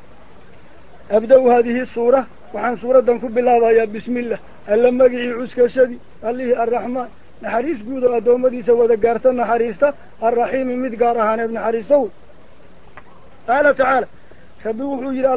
abda هذه السورة وعن سورة كب الله يا بسم الله ألا مجيء عسك شدي الله الرحمن نحريس جود أدوم دي سوى ذكرتنا حريسته الرحيم متجارهان ابن حريسه qaala tacaala rabbi wuxuu yidhi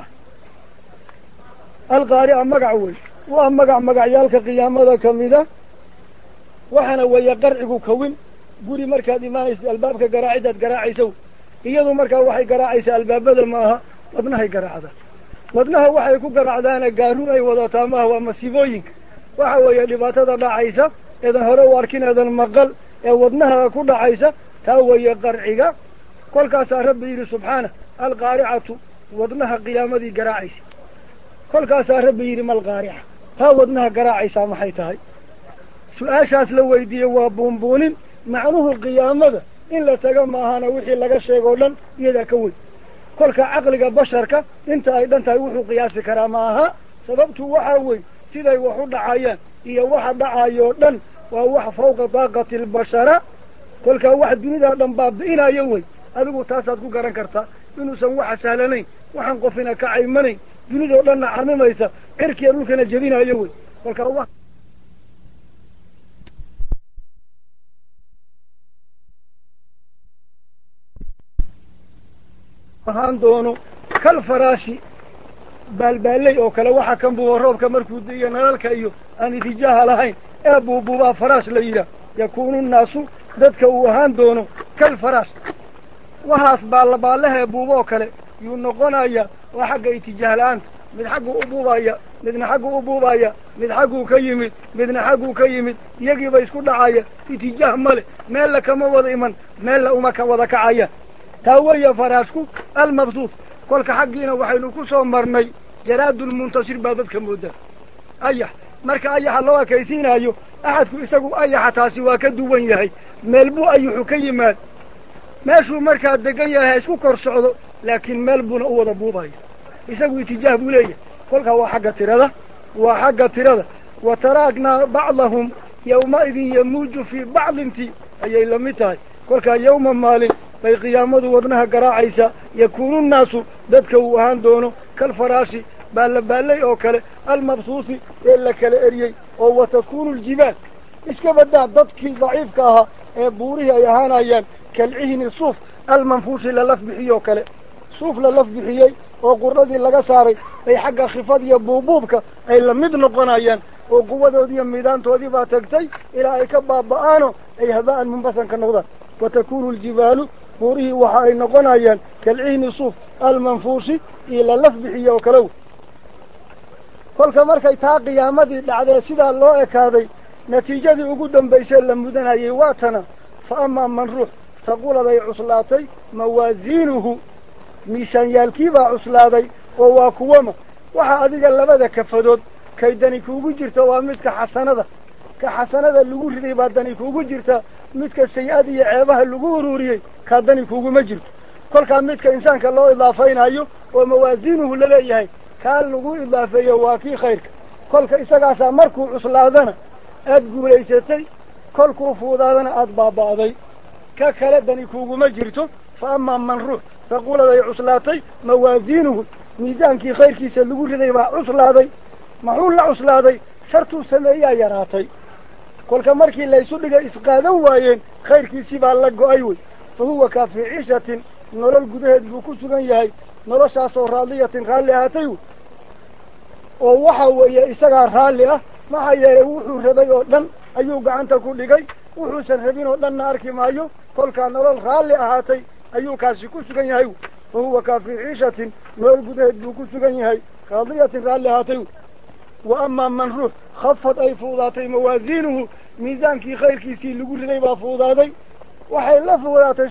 alqaarica magac wey waa magacyaalka qiyaamada kamida waxaana weeye qarcigu kawin guri markaad imaanaysid albaabka garaacidaad garaacaysa iyadu markaa waxay garaacaysaa albaabada ma aha wadnahay garaacdaa wadnaha waxay ku garaacdaana gaaruun ay wadataa maaha waa masiibooyinka waxa weeye dhibaatada dhacaysa eedan hore u arkin eedan maqal ee wadnaha ku dhacaysa taa weeye qarciga kolkaasaa rabbi yidhi subxaana alqaaricatu wadnaha qiyaamadii garaacaysa kolkaasaa rabbi yidhi malqaarica taa wadnaha garaacaysaa maxay tahay su-aashaas la weydiiyey waa buunbuunin macnuhu qiyaamada in la taga maahana wixii laga sheegoo dhan iyadaa ka weyn kolka caqliga basharka inta ay dhan tahay wuxuu qiyaasi karaa ma aha sababtu waxaa weyn siday wax u dhacayaan iyo waxa dhacayoo dhan waa wax fawqa daaqati albashara kolkaa wax dunidaa dhan baabi'inayo wey adigu taasaad ku garan kartaa inuusan waxa sahlanayn waxaan qofina ka caymanayn dunidao dhanna carmimaysa cirkiya dhulkana jebinayo wey kolkaa ahaan doono kal faraashi baalbaalley oo kale waxa kan buuba roobka markuu diiyo nalalka iyo aan itijaaha lahayn ee buubuubaa faraash la yidhaah yakuunu nnaasu dadka uu ahaan doono kal faraash waxaas baallabaalehee buuboo kale yuu noqonaya waa xagga itijaah la-aanta mid xagguu u buubaya midna xagguu u buubaya mid xagguu ka yimid midna xagguu ka yimid iyagiiba isku dhacaya itijaah male meella kama wada iman meella uma ka wada kacaya taa weeye faraashku almabsuud kolka xaggiina waxaynu ku soo marnay jaraadulmuntashir baa dadka moodaa ayax marka ayaxa loo ekaysiinayo axadku isagu ayaxa taasi waa ka duwan yahay meel buu ayuxu ka yimaad meeshuu markaa degan yahay ha isku kor socdo laakiin meel buuna u wada buubaya isagu itijaah buu leeyahay kolkaa waa xagga tirada wa taraaknaa bacdahum yawmaidin yamuuju fii bacdinti ayay la mid tahay kolkaa yawma maalin bay qiyaamadu wadnaha garaacaysaa yakuunu nnaasu dadka uu ahaan doono kal faraashi baallabaaley oo kale almabsuusi ee la kala eriyey oo wa takuunu aljibaal iska badaa dadkii daciifka ahaa ee buurihii ay ahaanayaan kalcihni suuf almanfuushi lalaf bixiyoo kale suuf lalaf bixiyey oo qurdhadii laga saaray bay xagga khifad iyo buubuubka ay la mid noqonayaan oo quwadoodiiyo miidaantoodii baa tagtay ilaa ay ka baaba'aano ay haba'an munbasan ka noqdaan wa takuunu aljibaalu buurihii waxa ay noqonayaan kalcihni suuf almanfuushi iyo lalaf bixiye oo kalew kolka markay taa qiyaamadii dhacdee sidaa loo ekaaday natiijadii ugu dambaysee la mudanayay waa tana fa amaa man ruux taquladay cuslaatay mawaasiinuhu miisaanyaalkiibaa cuslaaday oo waa kuwama waxaa adiga labada kafadood kay dani kuugu jirta waa midka xasanada ka xasanada lagu riday baa dani kuugu jirta midka say-ad iyo ceebaha lagu ururiyey kaa dani kuuguma jirto kolkaa midka insaanka loo idaafaynayo oo mawaasiinuhu laleeyahay kaa lagu idaafeeyo waa kii khayrka kolka isagaasaa markuu cuslaadana aada guulaysatay kolkuu fuudaadana aada baaba'day ka kale dani kuuguma jirto fa amaa man ruux taquladay cuslaatay mawaasiinuhu miisaankii khayrkiisa lagu riday baa cuslaaday maxuu la cuslaaday shartuu sameeyaa yaraatay kolka markii laysu dhigay isqaadan waayeen khayrkiisii baa la go-ay wey fa huwa kaa fii ciishatin nolol gudaheed buu ku sugan yahay noloshaasoo raadiyatin raalli ahaatay wey oo waxa weeye isagaa raalli ah maxaa yeelay wuxuu rabay oo dhan ayuu gacanta ku dhigay wuxuusan rabin oo dhanna arki maayo kolkaa nolol raalli ahaatay ayuu kaasi ku sugan yahay wey fa huwa kaa fii ciishatin nolol gudaheed buu ku sugan yahay raadiyatin raalli ahaatay wey wa amaa man ruux khafad ay fuudaatay mawaasiinuhu miisaankii khayrkiisii lagu riday baa fuudaaday waxay la fuudaatay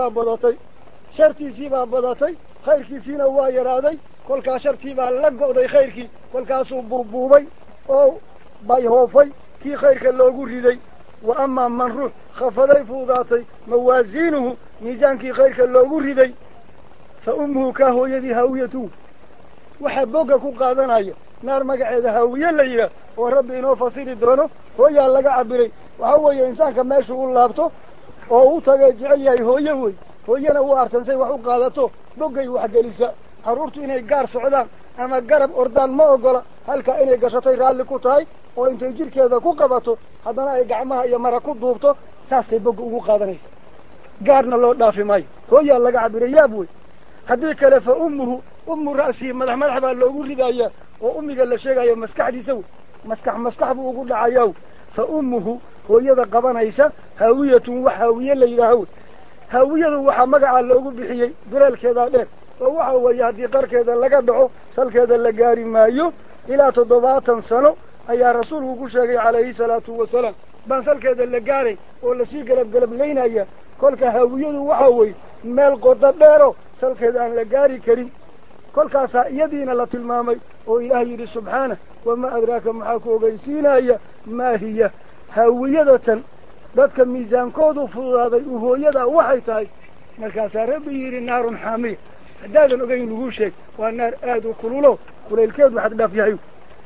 shartiisii baa badatay khayrkiisiina waa yaraaday kolkaa shartii baa la go'day khayrkii kolkaasuu buubuubay oo bayhoofay kii khayrka loogu riday wa amaa man ruux khafaday fuudaatay mawaasiinuhu miisaankii khayrka loogu riday fa ummuhu kaa hooyadii haawiyatu waxaa bogga ku qaadanaya naar magaceeda haawiye la yidhaah oo rabbi inoo fasiri doono hooyaa laga cabiray waxa weeye insaanka meeshuu u laabto oo u tagay jecel yahay hooye wey hooyana u artansay wax u qaadato boggay waxgelisa carruurtu inay gaar socdaan ama garab ordaan ma ogola halkaa inay gashatay raalli ku tahay oo intay jidhkeeda ku qabato haddana ay gacmaha iyo mara ku duubto saasay bogga ugu qaadanaysa gaarna loo dhaafi maayo hooyaa laga cabiray yaab wey haddii kale fa ummuhu ummu ra'sihi madax madax baa loogu ridayaa oo ummiga la sheegayo maskaxdiisa wey maskax buu ugu dhacayaa fa ummuhu hooyada qabanaysa haawiyatun wax haawiye la yidhaaho wey haawiyadu waxaa magacaa loogu bixiyey duleelkeedaa dheer oo waxa weeye haddii qarkeeda laga dhaco salkeeda la gaari maayo ilaa 70 sano ayaa rasuulku ku sheegay calayhi salaatu wasalaam baan salkeeda la gaaray oo lasii galabgalablaynaya kolka haawiyadu waxa weeye meel qodo dheero salkeeda aan la gaari karin kolkaasaa iyadiina la tilmaamay oo ilaah yidhi subxaanah wamaa adraaka maxaa ku ogeysiinaya maa hiya haawiyadatan dadka miisaankoodu fududaaday uu hooyada waxay tahay markaasaa rabbi yidhi naarun xaamiya haddaadan ogeyn lagu sheeg waa naar aada u kululo kulaylkeedu xad dhaaf yahay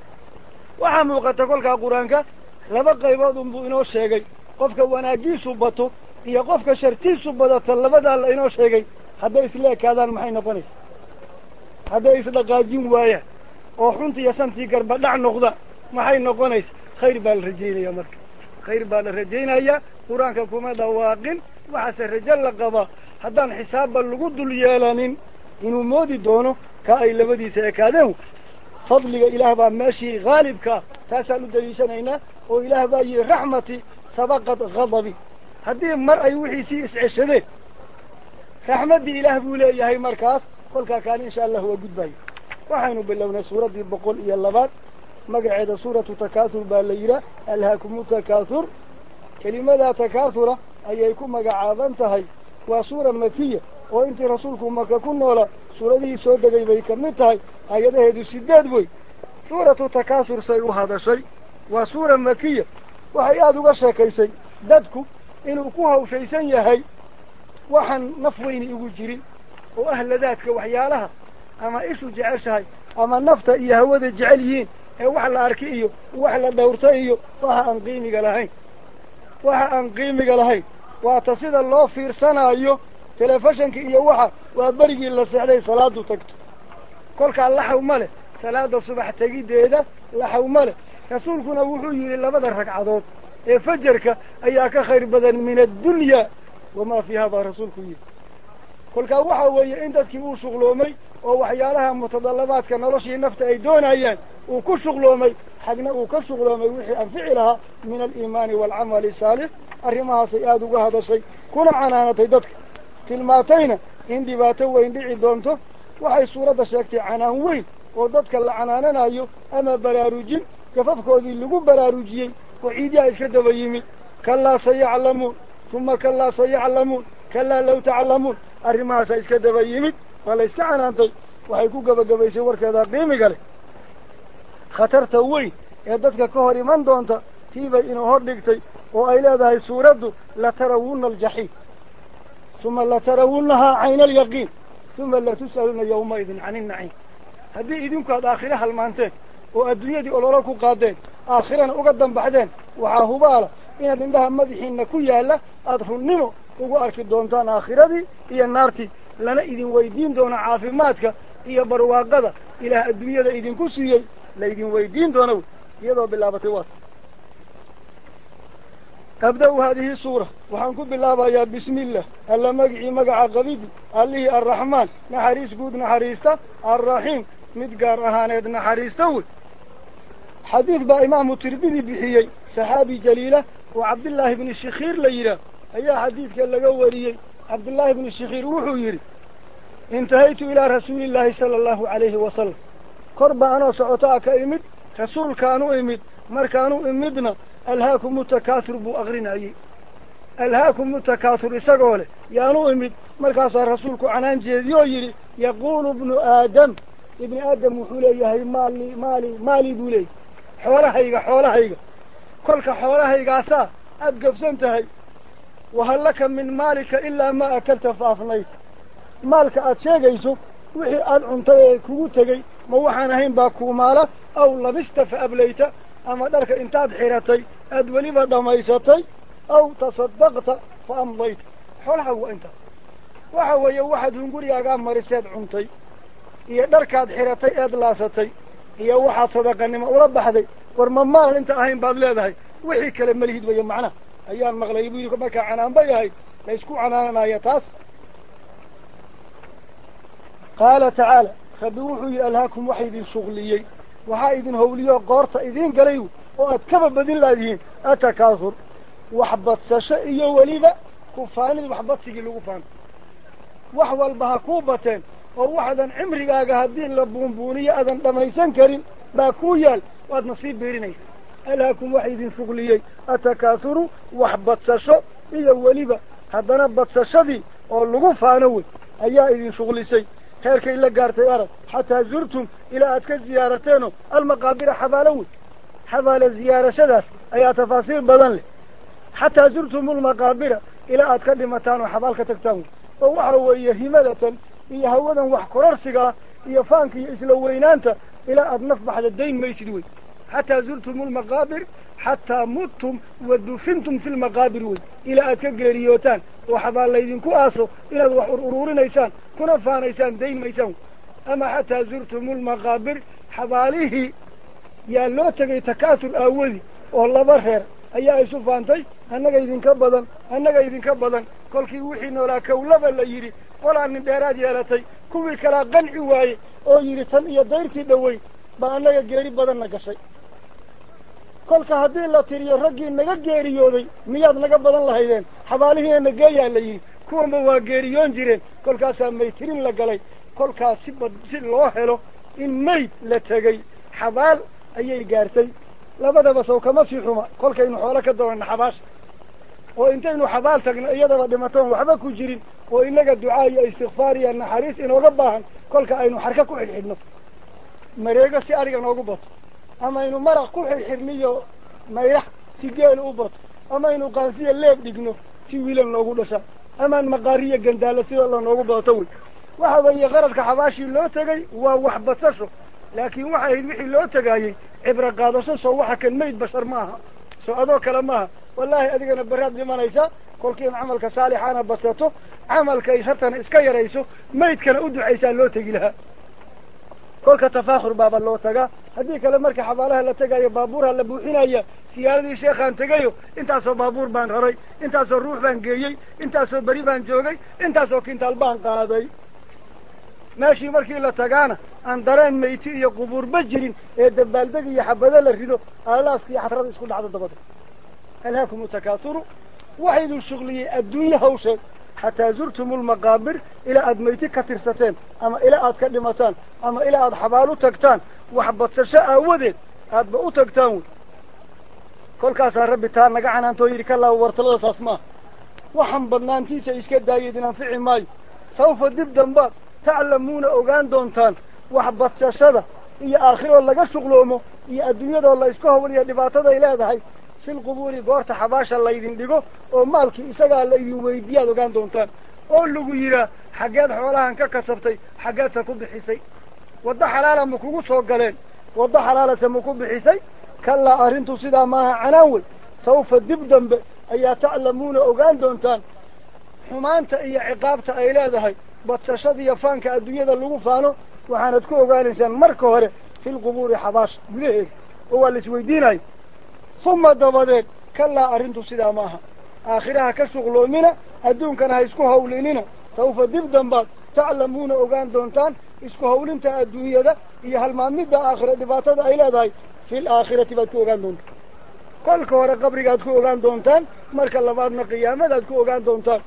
waxaa muuqata kolkaa qur-aanka laba qaybood unbuu inoo sheegay qofka wanaagiisu bato iyo qofka shartiisu badata labadaa la inoo sheegay hadday isla ekaadaan maxay noqonaysa hadday isdhaqaajin waayaan oo xunti iyo santii garbadhac noqda maxay noqonaysa khayr baa la rajaynaya marka khayr baa la rajaynaya qur-aanka kuma dhawaaqin waxaase rajo la qabaa haddaan xisaabba lagu dul yeelanin inuu moodi doono ka ay labadiisa ekaadeen fadliga ilaah baa meeshii haalibkaa taasaan u daliishanaynaa oo ilaah baa yihi raxmati sabaqad ghadabi haddii mar ay wixiisii isceshadeen raxmaddii ilaah buu leeyahay markaas kolkaa kaan insha allah waa gudbayo waxaynu bilownay suuraddii 102 magaceeda suuratu takaathur baa la yidhaah alhaakumu takaathur kelimadaa takaahura ayay ku magacaaban tahay waa suura makiya oo intii rasuulku maka ku noolaa suuradihii soo degay bay ka mid tahay aayadaheedu 8 wey suuratu takaasur say u hadashay waa suura makiya waxay aada uga sheekaysay dadku inuu ku hawshaysan yahay waxaan naf weyni ugu jirin oo ahladaadka waxyaalaha ama ishu jeceshahay ama nafta iyo hawada jecel yihiin ee wax la arki iyo wax la dhawrta iyo waxa aan qiimiga lahayn waata sida loo fiirsanayo telefishinka iyo waxa waa berigii la seexday salaadu tagto kolkaa laxaw ma leh salaada subax tegiddeeda laxaw ma leh rasuulkuna wuxuu yidhi 2 ragcadood ee fajarka ayaa ka khayr badan min addunya wamaa fiiha baa rasuulku yidhi kolkaa waxa weeye in dadkii uu shuqloomay oo waxyaalaha mutadallabaadka noloshii nafta ay doonayaan uu ku shuqloomay xagna uu ka shuqloomay wixii anfici lahaa min aliimaani waalcamali saalix arrimahaasay aada uga hadashay kuna canaanatay dadka tilmaatayna in dhibaato weyn dhici doonto waxay suuradda sheegtay canaan weyn oo dadka la canaananayo ama baraarujin gafafkoodii lagu baraarujiyey oo ciidyaha iska daba yimid kallaa sayaclamuun uma kallaa sayaclamuun kallaa law taclamuun arrimahaasa iska daba yimid waa la iska canaantay waxay ku gabagabaysay warkeeda qiimiga leh khatarta weyn ee dadka ka hor iman doonta tiibay inuu hor dhigtay oo ay leedahay suuraddu latarawunna aljaxiim uma latarawunnahaa cayna alyaqiin uma latus'aluna yawmaidin cani innaciim haddii idinku aad aakhire halmaanteen oo adduunyadii ololo ku qaadeen aakhirana uga dambaxdeen waxaa hubaala inaad indhaha madaxiinna ku yaalla aada runnimo ugu arki doontaan aakhiradii iyo naartii lana idin weydiin doono caafimaadka iyo barwaaqada ilaah adduunyada idinku siiyey laydin weydiin doono wey iyadoo bilaabatay waata abda-u haadihi suura waxaan ku bilaabayaa bismi illah alla magicii magaca qabidi allihii arraxmaan naxariis guud naxariista arraxiim mid gaar ahaaneed naxariista wey xadiid baa imaamu tirmidi bixiyey saxaabi jaliila oo cabdillaahi bni shikhiir la yidhaah ayaa xadiidka laga wariyey cabdullaahi bni shikhiir wuxuu yidhi intahaytu ilaa rasuulillaahi sala allahu calayhi wasalam kor baa anoo socotaa ka imid rasuulkaanu imid markaanu imidna alhaakumu takaathur buu akrinayey alhaakumu takaathur isagoo leh yaanu imid markaasaa rasuulku canaan jeediyoo yidhi yaquulu ibnu aadam ibni aadam wuxuu leeyahay maali buu leeyahy xoolahayga kolka xoolahaygaasaa aad gabsan tahay wahal laka min maalika ilaa maa akalta fa afnayta maalka aad sheegayso wixii aad cuntay ee kugu tegey ma waxaan ahayn baa kuu maala aw labista fa ablayta ama dharka intaad xiratay aad weliba dhammaysatay aw tasaddaqta fa amdayta xoolaha waa intaas waxa weeye waxaad hungurigaagaa mariseed cuntay iyo dharkaad xiratay eed laasatay iyo waxaad sadaqanimo ula baxday war ma maal inta ahayn baad leedahay wixii kale malihid weeye macnaha ayaan maqlay buu yidhi markaa canaan bay ahayd la isku canaananaya taas قال تعالى خبوحوا ألهاكم وحيد شغليي وحايد هوليو قورت إذين قليو وأتكبب بدين لذين أتكاثر وحبت سشئي وليبا كفاني وحبت سيقلو كفان وحوال بها كوبتين ووحدا عمري قاقها الدين لبونبونية أذن دميسان كريم باكويال واد نصيب بيرينيس ألهاكم وحيد شغليي أتكاثر وحبت سشئي وليبا هذا نبت سشدي واللغو فانوي أيها إذن شغلي سي خيرك إلا قارتي أرد حتى زرتم إلى أتك زيارتين المقابر حبالوي حبال زيارة شداس أي تفاصيل بدن لي حتى زرتم المقابر إلى أتك دمتان وحبالك تكتون ووحروا همدة إيا هودا وحكررسقا إيا فانك إسلوينانتا إلى أدنف بحد الدين ما يسدوي حتى زرتم المقابر حتى متم ودفنتم في المقابر إلى أتك قريوتان وحبال ليدين كواسو إلى الوحر أرور نيسان كنفا نيسان دين ميسان أما حتى زرتم المقابر حباليه يا لو تغي تكاثر أولي والله بخير أيها سفانتي أنك إذن كبضا كل كي وحي نولا كولبا ليري ولا نديراد يالتي كوي كلا قنعي واي أو يري تنئي ديرتي دوي بأنك قريب بدن نقشي كل كهدين لا تري رجي نجاريودي مياد نجبلن لهيدين حباليه نجايا ليه كوم بواجريون جيرين كل كاس ميتين لجلي كل كاس سب الله حلو إن ميت لتجي حبال أي جارتي لا بد بس وكما سيحوما كل كإنه حوالك الدور النحباش وإنت إنه حبال تجن يدا بدمتهم وحبك وجيرين وإنك الدعاء استغفاري النحريس إنه ربها كل كإنه حركة كل حدنا مريجا سياري إنه قبض أما إنه مرق كل حرمية ما يح سجال أوبط أما إنه قاسية الليب دقنه سويلا نقول شا أما المقارية جندالة سويلا نقول طول وهذا يغرد كحباشي لو تجي ووحبتشه لكن واحد وحي لو تجي عبر قادسه سوى كان ميت بشر معها سو هذا كلامها والله أدينا براد لما ليس كل كين عمل كصالح أنا بسطته عمل كيسرتنا إسكاي رئيسه ميت كان أدعو عيسى لو تجي لها كل كتفاخر بابا لو تجا هذيك لما ركح حبالها لا تجا بابورها اللي بوحينا سيارة الشيخ أنت جايو أنت سو بابور بان هري أنت سو روح بان جاي أنت سو بري بان جوجي أنت سو كنت البان قاضي ماشي مركي لا تجانا عن درين ميتي قبور بجرين دبال دقي حبذا للريدو على أسقي حترد يسكن عدد ضبط ألهاكم تكاثر وحيد الشغلية الدنيا هوشة حتى زرتم المقابر إلى أدميتي كترستين أما إلى أدكلمتان أما إلى أدحبالو تكتان وحبت سشاء ودد أدبقو تكتان كل كاسا ربي تان نقعنا أنتو يريك الله وورتلغس أسماء وحن بدنانتي سيسكت دايدنا فعل ماي سوف دبدن تعلمون أوغان دونتان وحبت سشاء إيا آخر والله شغلومو إيا الدنيا دا والله إسكوها وليا دباتا دا إلا دهي في القبور قورت حباشا الله يدين ديقو ومالكي إساقا الله يدين ويديا دوغان دونتان قولوا يرى حقات حولها انك كسبتي حقات سكوب بحيسي وضح حلالا مكوكو سوقلين وضح حلالا سمكوب بحيسي كلا أرنتو صدا ماها عناول سوف دبدن أي تعلمون أوغان دونتان حمانتا إيا عقابتا إيلادهي بطشاد يفانك الدنيا دا اللغو فانو وحانتكو أوغان إنسان مركو هري في القبور حباش بليه هو اللي سويديني ثم دبدين كلا أرنتو صدا ماها آخرها كسغلو منا أدون كان هيسكو هولينينا سوف دبدن تعلمون أوغان دونتان اسكو هولينتا الدنيا دا إيا هالمامدة آخرة دباتا دا إيلادهي في الآخرة باتكو أوغان دونتان كل كورا قبرك أتكو أوغان دونتان مركا لبادنا قيامة أتكو أوغان دونتان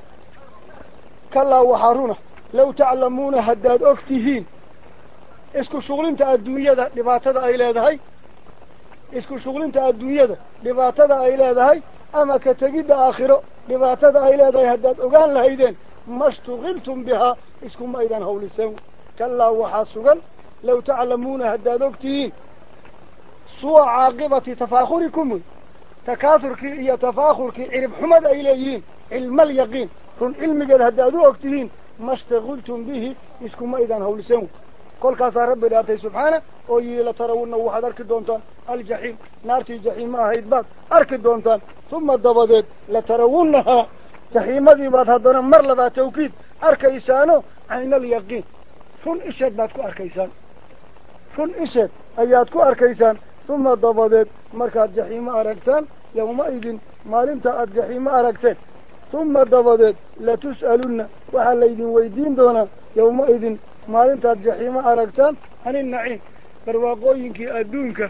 كلا وحارونا لو تعلمون هداد أكتهين اسكو شغلينتا الدنيا دا دباتا دا إيلادهي اسكو شغلينتا الدنيا دا دباتا دا إيلادهي أما كتجد آخره دباتا دا إيلادهي هداد أوغان لهيدين ما اشتغلتم بها اسكم أيضا هول السنو كلا وحاسوغا لو تعلمون هداد أكتهين سوى عاقبة تفاخركم تكاثرك إيا تفاخرك عرب حمد إليين علم اليقين كن علم قد هدادو أكتهين ما اشتغلتم به اسكم أيضا هول سنو كل كاسا رب الأرضي سبحانه ويي لترون واحد أركد دونتان الجحيم نارتي الجحيم ما هيدبات أركد دونتان ثم الضبادات لترونها جحيم ذيبات هدنا مرلبا توكيد أركيسانو عين اليقين فن إشهد باتكو أركيسان فن إشهد أياتكو أركيسان ثم الضبادات مركات جحيم أركتان يومئذ مالمتا الجحيم أركتان ثم الضبادات لتسألن وحال ليدين ويدين دونا يومئذ maalintaad jaxiimo aragtaan ani naciim barwaaqooyinkii adduunka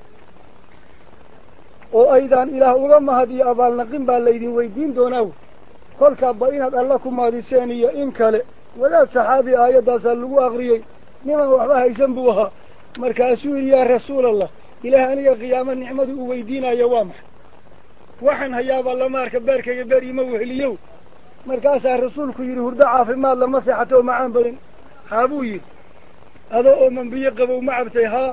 oo aydaan ilaah uga mahad iyo abaalnaqin baa laydin weydiin doonaa kolkaaba inaad alla ku mahadiseen iyo in kale wadaad saxaabi aayaddaasaa lagu akriyey niman waxba haysan buu ahaa markaasuu yidhi yaa rasuulallah ilaah aniga qiyaamo nicmadu u weydiinaya waa maxay waxaan hayaabaa lama arka beerkayga beer ima weheliyow markaasaa rasuulku yidhi hurdo caafimaad lama seexato oo macaan barin haa buu yidhi adoo ooman biyo qabow ma cabtay haa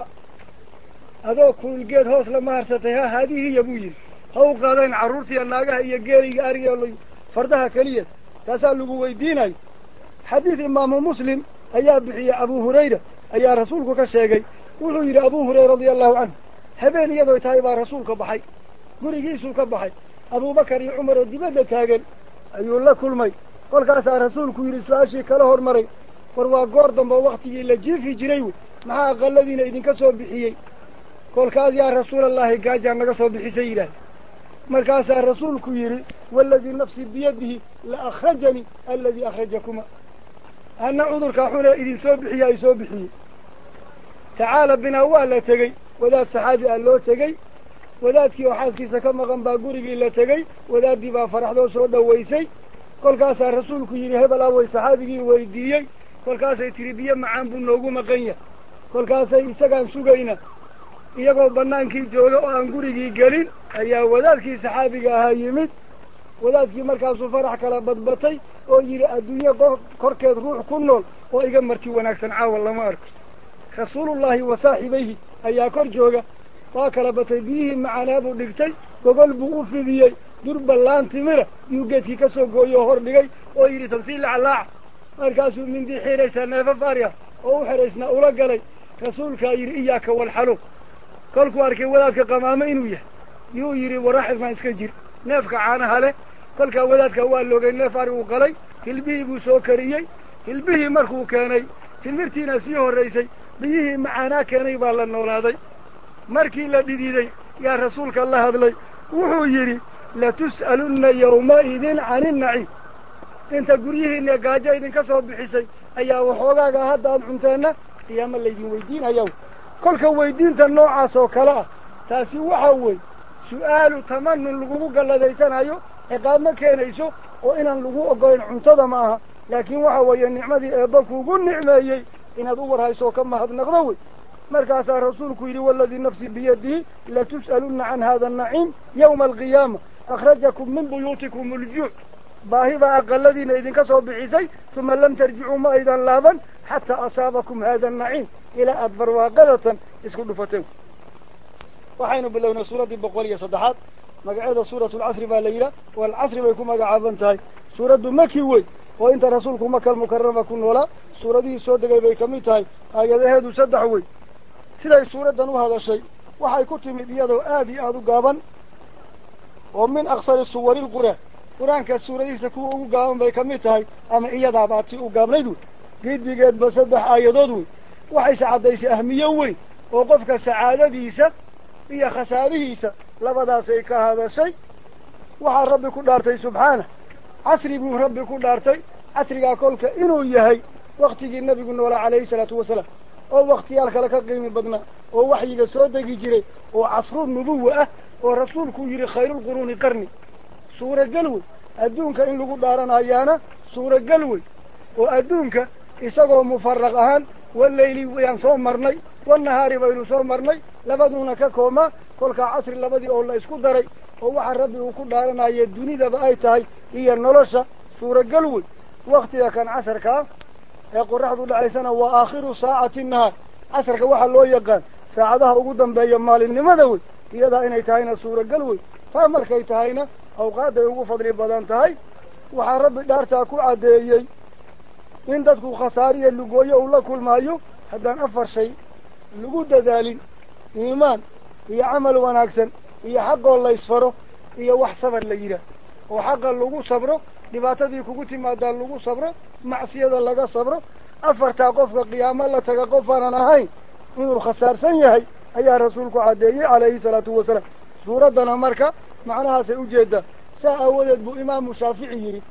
adoo kulgeed hoos lama harsatay haa haadihiya buu yidhi ha u qaadayn carruurtiiyo naagaha iyo geeliga ariga fardaha keliya taasaa lagu weydiinayo xadiid imaamu muslim ayaa bixiyey abu hurayra ayaa rasuulku ka sheegay wuxuu yidhi abu hurayra radia allahu canhu habeen iyadoo tahay baa rasuulka baxay gurigiisuu ka baxay abubakar iyo cumar oo dibadda taagan ayuu la kulmay kolkaasaa rasuulku yidhi su-aashii kala hormaray war waa goor dambe waktigii la jiifi jiray wey maxaa aqaladiina idinka soo bixiyey kolkaas yaa rasuulallaahi gaajaa naga soo bixisay yidhaah markaasaa rasuulku yidhi waaladii nafsii biyadihi la akhrajanii aladii akhrajakuma anna cudurkaa xune idin soo bixiya ay soo bixiyey tacaala binaa waa la tegey wadaad saxaabi ah loo tegey wadaadkii oo xaaskiisa ka maqan baa gurigii la tegey wadaaddii baa faraxdoo soo dhowaysay kolkaasaa rasuulku yidhi hebel awey saxaabigii weydiiyey kolkaasay tihi biyo macaan buu noogu maqan yahay kolkaasay isagaan sugayna iyagoo bannaankii jooga oo aan gurigii gelin ayaa wadaadkii saxaabiga ahaa yimid wadaadkii markaasuu farax kala badbatay oo yidhi adduunye korkeed ruux ku nool oo iga marti wanaagsan caawa lama arko rasuulullaahi wa saaxibayhi ayaa kor jooga waa kala batay biyihii macaanaa buu dhigtay gogol buu u fidiyey durba laan timira iyuu geedkii ka soo gooyey oo hor dhigay oo yidhi tamsiil laclaaca markaasuu mindii xiraysaa neefaf arya oo u xidhaysna ula galay rasuulkaa yidhi iyaaka walxaluq kolkuu arkay wadaadka qamaamo inuu yahay yuu yidhi waraxibmaan iska jir neefka caanaha leh kolkaa wadaadka waa loogay neef ari uu qalay hilbihii buu soo kariyey hilbihii markuu keenay timirtiina sii horraysay biyihii macaanaa keenay baa la noolaaday markii la dhidiiday yaa rasuulka la hadlay wuxuu yidhi latus'alunna yawmaidin cani innaciim inta guryihiinna gaajo idinka soo bixisay ayaa waxoogaaga hadda aad cunteenna qiyaamo laydin weydiinayaa kolka weydiinta noocaas oo kale ah taasi waxa weeye su-aalu tamanun lagugu galladaysanayo ciqaab ma keenayso oo inaan lagu ogolayn cuntada ma aha laakiin waxa weeye nicmadii eebba kuugu nicmeeyey inaad u warhayso oo ka mahadnaqdo wey markaasaa rasuulku yidhi waaladii nafsii biyadihi latus'alunna can hada annaciim yawma alqiyaama akhrajakum min buyuutikum aljuuc baahi baa aqaladiina idinka soo bixisay uma lam tarjicuu ma aydan laaban xataa asaabakum hada annaciim ilaa aada barwaaqadatan isku dhufateen waxaynu bilownay suuraddii 103 magaceeda suuratu alcasri baa la yidhaah waalcasri bay ku magacaaban tahay suuraddu maki wey oo inta rasuulku makal mukarama ku noolaa suuradihii soo degay bay ka mid tahay aayadaheedu 3 wey siday suuraddan u hadashay waxay ku timid iyadoo aad iyo aada u gaaban oo min aqsari suwari lqur'aan qur-aanka suuradihiisa kuwa ugu gaaban bay ka mid tahay ama iyadaabaa ti u gaabnayd wey gidigeedba 3 aayadood wey waxayse caddaysay ahmiyo weyn oo qofka sacaadadiisa iyo khasaarihiisa labadaasay ka hadashay waxaa rabbi ku dhaartay subxaanah casri buu rabbi ku dhaartay casrigaa kolka inuu yahay waktigii nebigu noolaa calayhi salaatu wasalaam oo waktiyaal kale ka qiimi badnaa oo waxyiga soo degi jiray oo casru nubuwa ah oo rasuulku yidhi khayrulquruuni qarni suuragal wey adduunka in lagu dhaaranayaana suuragal wey oo adduunka isagoo mufaraq ahaan wallayli wayaan soo marnay walnahaari baynu soo marnay labaduuna ka koobmaa kolkaa casri labadii oo la isku daray oo waxa rabbi uu ku dhaaranaya dunidaba ay tahay iyo nolosha suuragal wey waktiga kan casarkaa ee qoraxdu dhacaysana waa aakhiru saacati nahaar casarka waxaa loo yaqaan saacadaha ugu dambeeya maalinimada wey iyadaa inay tahayna suuragal wey taa markay tahayna awqaadday ugu fadli badan tahay waxaa rabbi dhaartaa ku caddeeyey in dadku khasaariya lugooyo uu la kulmaayo haddaan 4 shay lagu dadaalin iimaan iyo camal wanaagsan iyo xaqoo la isfaro iyo wax sabar la yidhaah oo xaqa lagu sabro dhibaatadii kugu timaadaa lagu sabro macsiyada laga sabro 4taa qofka qiyaamo la taga qof aanan ahayn inuu khasaarsan yahay ayaa rasuulku caddeeyey calayhi salaatu wasalaam suuraddana marka macnahaasay ujeedaa saa aawadeed buu imaamu shaafici yidhi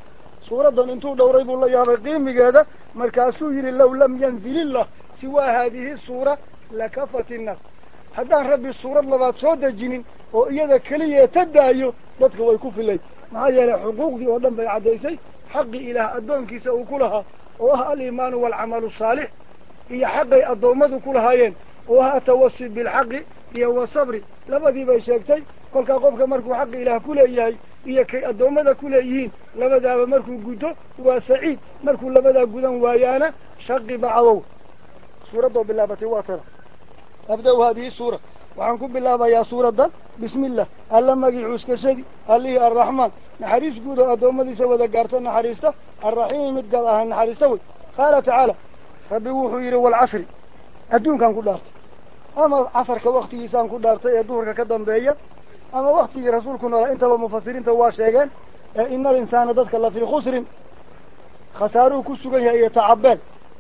suuradan intuu dhowray buu la yaabay qiimigeeda markaasuu yidhi low lam yanzil illah siwaa haadihi suura lakafat innaas haddaan rabbi suurad labaad soo dejinin oo iyada keliya tadaayo dadka way ku filay maxaa yeelay xuquuqdii oo dhan bay caddaysay xaqii ilaah addoonkiisa uu ku lahaa oo ah aliimaanu waalcamalu saalix iyo xaqay addoommadu ku lahaayeen oo ah atawasi bilxaqi iyo wasabri labadii bay sheegtay kolkaa qofka markuu xaqi ilaah ku leeyahay iyo kay addoommada ku leeyihiin labadaaba markuu guto waa saciid markuu labadaa gudan waayaana shaqi bacadow suuraddoo bilaabatay waa tana abda-u haadihi suura waxaan ku bilaabayaa suuraddan bismi illah alla magicuu iskashadi allihii arraxmaan naxariis guud oo addoommadiisa wada gaarto naxariista arraxiimi mid gaad ahaan naxariista wey qaala tacaala rabbi wuxuu yidhi waalcasri adduunkaan ku dhaartay ama casarka waktigiisaan ku dhaartay ee duhurka ka dambeeya ama waktigii rasuulku noolaa intaba mufasiriinta waa sheegeen ee ina alinsaana dadka la fii khusrin khasaaruhu ku sugan yahay iyo tacabeen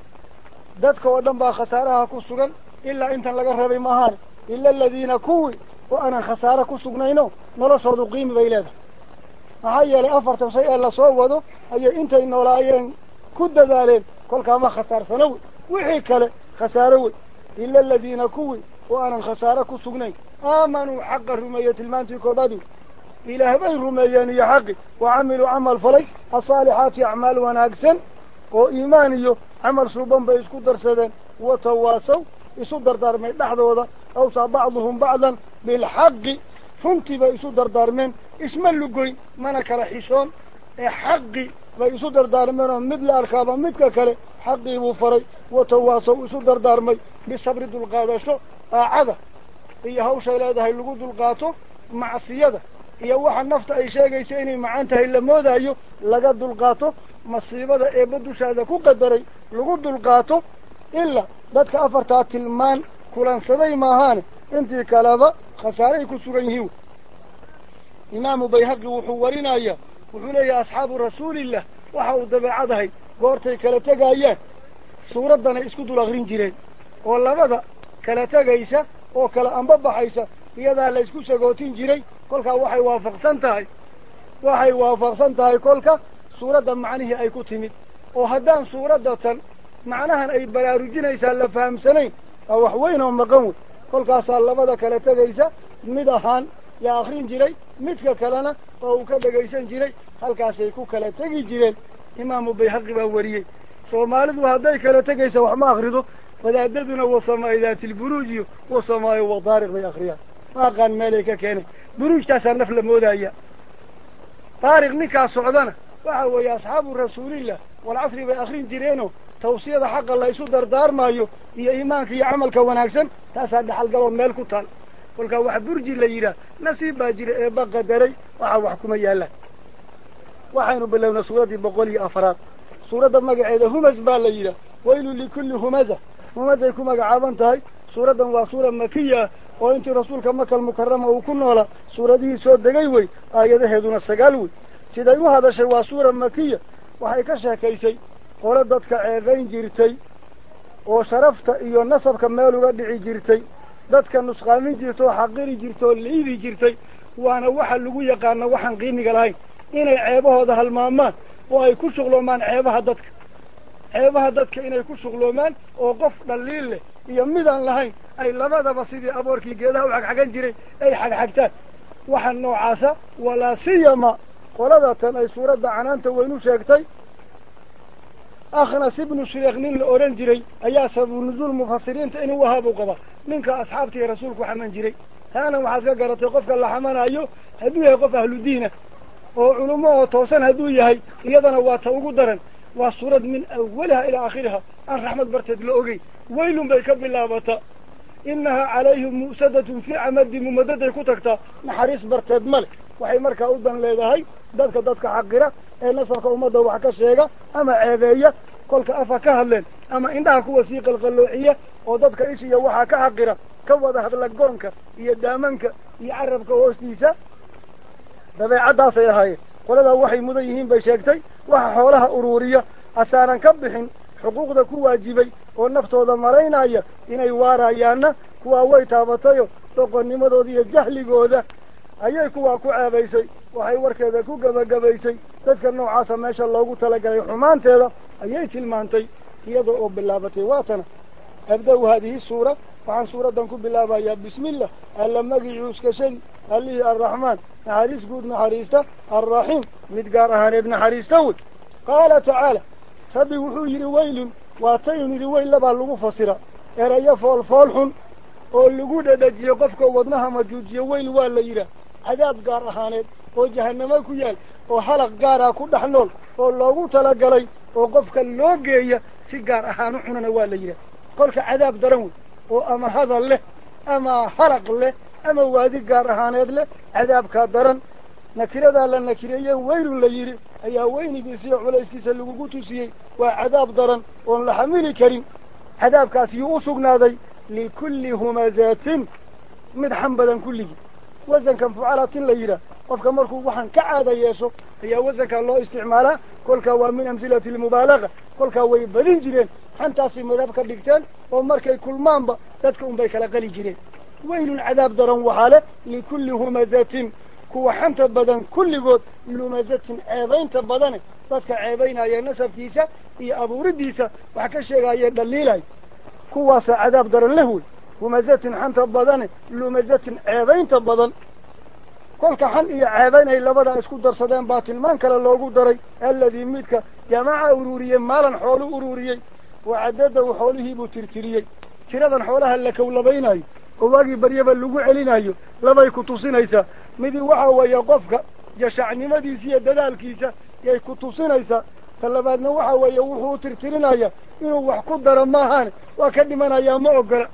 dadka oo dhan baa khasaaraha ku sugan ilaa intan laga rabay maahaan ila aladiina kuwii oo aanan khasaare ku sugnayno noloshoodu qiimi bay leedahay maxaa yeelay 40 shay ee lasoo wado ayay intay noolaayeen ku dadaaleen kolkaa ma khasaarsano wey wixii kale khasaaro wey ila aladiina kuwii oo aanan khasaare ku sugnayn aamanuu xaqa rumeeye tilmaantii koobaad wey ilaah bay rumeeyeen iyo xaqi wa camiluu camal falay asaalixaati acmaal wanaagsan oo iimaan iyo camal suuban bay isku darsadeen watawaasaw isu dardaarmay dhexdooda awsaa bacduhum bacdan bilxaqi runtii bay isu dardaarmeen isma lugoyn mana kala xishoon ee xaqi bay isu dardaarmeen oo mid la arkaaba midka kale xaqii buu faray watawaasaw isu dardaarmay bisabri dulqaadasho daacada iyo hawshay leedahay lagu dulqaato macsiyada iyo waxa nafta ay sheegayso inay macaan tahay la moodaayo laga dulqaato masiibada eebba dushaada ku qadaray lagu dulqaato ilaa dadka afartaa tilmaan kulansaday maahaane intii kaleba khasaaray ku sugan yihiin imaamu bayhaqi wuxuu warinayaa wuxuu leeyahay asxaabu rasuulillah waxa uu dabeecadahay goortay kala tegayaan suuraddanay isku dul akrin jireen oo labada kala tegaysa oo kala anbabaxaysa iyadaa la isku sagootin jiray kolkaa waxay waafaqsan tahay kolka suuradda macnihii ay ku timid oo haddaan suuradda tan macnahan ay baraarujinaysaa la fahamsanayn waa wax weyn oo maqan wey kolkaasaa labada kala tegaysa mid ahaan yaa akrin jiray midka kalena oo uu ka dhegaysan jiray halkaasay ku kala tegi jireen imaamu bayhaqi baa wariyey soomaalidu hadday kala tegaysa wax ma akrido wadaadaduna wasamaa'i daatilburuujiyo wasamaa'i wadaariq bay akriyaan ma aqaan meelay ka keeneen buruujtaasaa naf la moodaya daariq ninkaa socdana waxa weeye asxaabu rasuulillah walcasri bay akrin jireenoo tawsiyada xaqa la isu dardaarmaayo iyo iimaanka iyo camalka wanaagsan taasaa dhaxalgaloo meel ku taal kolkaa wax burji la yidhaah nasiib baa jira eebba qadaray waxa wax kuma yaallaan waxaynu bilownaa suuraddii 104 suuradda magaceeda humas baa la yidhaah waylu likulli humaza humaday ku magacaaban tahay suuraddan waa suura makiya oo intii rasuulka makal mukarama uu ku noolaa suuradihii soo degay wey aayadaheeduna 9 wey siday u hadashay waa suura makiya waxay ka sheekaysay qolo dadka ceebayn jirtay oo sharafta iyo nasabka meel uga dhici jirtay dadka nusqaamin jirta oo xaqiri jirta oo liidi jirtay waana waxa lagu yaqaano waxaan qiimiga lahayn inay ceebahooda halmaamaan oo ay ku shuqloomaan ceebaha dadka inay ku shuqloomaan oo qof dhaliil leh iyo midaan lahayn ay labadaba sidii aboorkii geedaha u xagxagan jiray ay xagxagtaan waxaa noocaasa walaa siyama qolada tan ay suuradda canaanta weynu sheegtay akhnas ibnu shreekh nin la odhan jiray ayaa sababu nuzuul mufasiriinta inuu ahaa buu qabaa ninka asxaabtii rasuulku xaman jiray taana waxaad ka garatay qofka la xamanayo hadduu yahay qof ahludiina oo culummo oo toosan hadduu yahay iyadana waa ta ugu daran waa suurad min awaliha ilaa aakhiriha aan raxmad barteed la ogeyn weylun bay ka bilaabata inahaa calayhim mu'sadatun fii camadi mumadaday ku tagtaa naxariis barteed male waxay markaa u dan leedahay dadka xaqira ee nasabka ummadda wax ka sheega ama ceebeeya kolka afa ka hadleen ama indhaha kuwa sii qalqaloociya oo dadka ishiya waxaa ka xaqira ka wada hadla goonka iyo daamanka iyo carabka hoostiisa dabeecaddaasay ahaayeen qoladaa waxay mudan yihiin bay sheegtay waxa xoolaha uruuriya asaanan ka bixin xuquuqda ku waajibay oo naftooda malaynaya inay waarayaanna kuwaa way taabatayo doqonnimadooda iyo jahligooda ayay kuwaa ku ceebaysay waxay warkeeda ku gabagabaysay dadka noocaasa meesha loogu talagalay xumaanteeda ayay tilmaantay iyada oo bilaabatay waatana abda-u haadihi suura waxaan suuradan ku bilaabayaa bismillah alla magicii uskashadi allihii arraxmaan naxariis guud naxariista arraxiim mid gaar ahaaneed naxariista wey qaala tacaala rabbi wuxuu yidhi weylun waataynu yidhi weyl labaa lagu fasira erayo foolfool xun oo lagu dhadhajiyo qofka wadnaha majuujiyo weyl waa la yidhaah cadaab gaar ahaaneed oo jahanamo ku yaal oo halaq gaaraa ku dhex nool oo loogu talagalay oo qofka loo geeya si gaar ahaan u cunana waa la yidhaah kolka cadaab daran wey oo ama hadal leh ama halaq leh ama waadi gaar ahaaneed leh cadaabkaa daran nakiradaa la nakireeye weylun la yidhi ayaa weynigiisiiyo culayskiisa lagugu tusiyey waa cadaab daran oon la xamili karin cadaabkaas yuu u sugnaaday likulli humazaatin mid xam badan kulligii wasankan fucalatin la yidhaah qofka markuu waxaan ka caada yeesho ayaa wasankaa loo isticmaalaa kolkaa waa min amhilati almubaalaga kolkaa way badin jireen xantaasay madab ka dhigteen oo markay kulmaanba dadka unbay kala qali jireen weylun cadaab daran waxaa leh likulli humazatin kuwa xanta badan kulligood lumazatin ceebaynta badane dadka ceebaynaya nasabkiisa iyo abuuridiisa wax ka sheegaya dhaliilay kuwaasa cadaab daran leh wey humazatin xanta badane lumazatin ceebaynta badan kolka xan iyo ceebayn ay labadaa isku darsadeen baa tilmaan kale loogu daray alladii midka jamaca ururiyey maalan xoolu ururiyey wacadadahu xoolihiibuu tirtiriyey tiradan xoolaha la kowlabaynayo oo waagii baryaba lagu celinayo labay ku tusinaysaa midii waxa weeye qofka jashacnimadiisa iyo dadaalkiisa yay ku tusinaysaa ta labaadna waxa weeye wuxuu tirtirinaya inuu wax ku daro maahaane waa ka dhimanayaa ma ogola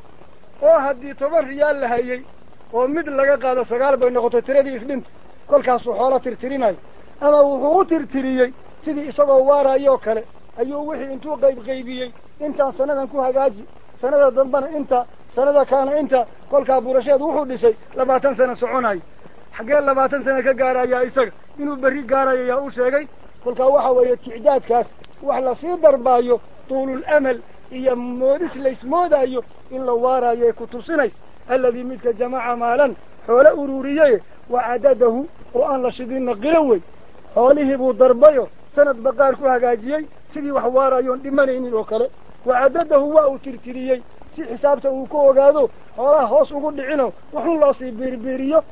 oo haddii 10 riyaal la hayay oo mid laga qaado 9 bay noqotay tiradii isdhinta kolkaasuu xoolo tirtirinayo ama wuxuu u tirtiriyey sidii isagoo waarayoo kale ayuu wixii intuu qaybiyey intaan sanadan ku hagaaji sanada dambana inta sanada kaana inta kolkaa burasheed wuxuu dhisay 20 sano soconayo xaggee 20 sano ka gaarayaa isaga inuu berri gaarayo yaa u sheegay kolkaa waxa weeye ticdaadkaas wax lasii darbaayo tuulul amal iyo moodis laysmoodayo in la waaraayo ku tusinaysa alladii midka jamaca maalan xoolo ururiyey wacadadahu oo aan la shidinna qilo wey xoolihii buu darbayo sanad baqaar ku hagaajiyey sidii wax waarayoon dhimanaynin oo kale wacadadahu waa uu tirtiriyey si xisaabta uu ku ogaado xoolaha hoos ugu dhicino wuxuun loo sii biirbiiriyo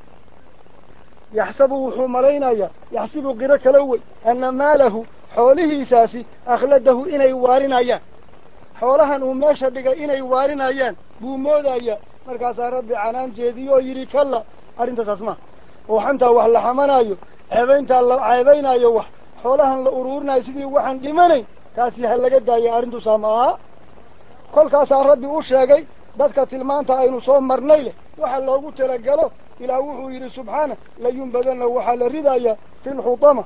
yaxsabu wuxuu malaynayaa yaxsibu qiro kala wey anna maalahu xoolihiisaasi akhladahu inay waarinayaan xoolahan uu meesha dhigay inay waarinayaan buu moodayaa markaasaa rabbi canaan jeediyo oo yidhi kalla arrintaas ma oo xantaa wax la xamanayo ceebayntaa la ceebaynayo wax xoolahan la ururinayo sidii waxaan dhimanayn taasi ha laga daaya arrintuusaa ma aha kolkaasaa rabbi u sheegay dadka tilmaanta aynu soo marnay leh waxa loogu talagalo ilaah wuxuu yidhi subxaana layunbadanna waxaa la ridayaa fi lxutama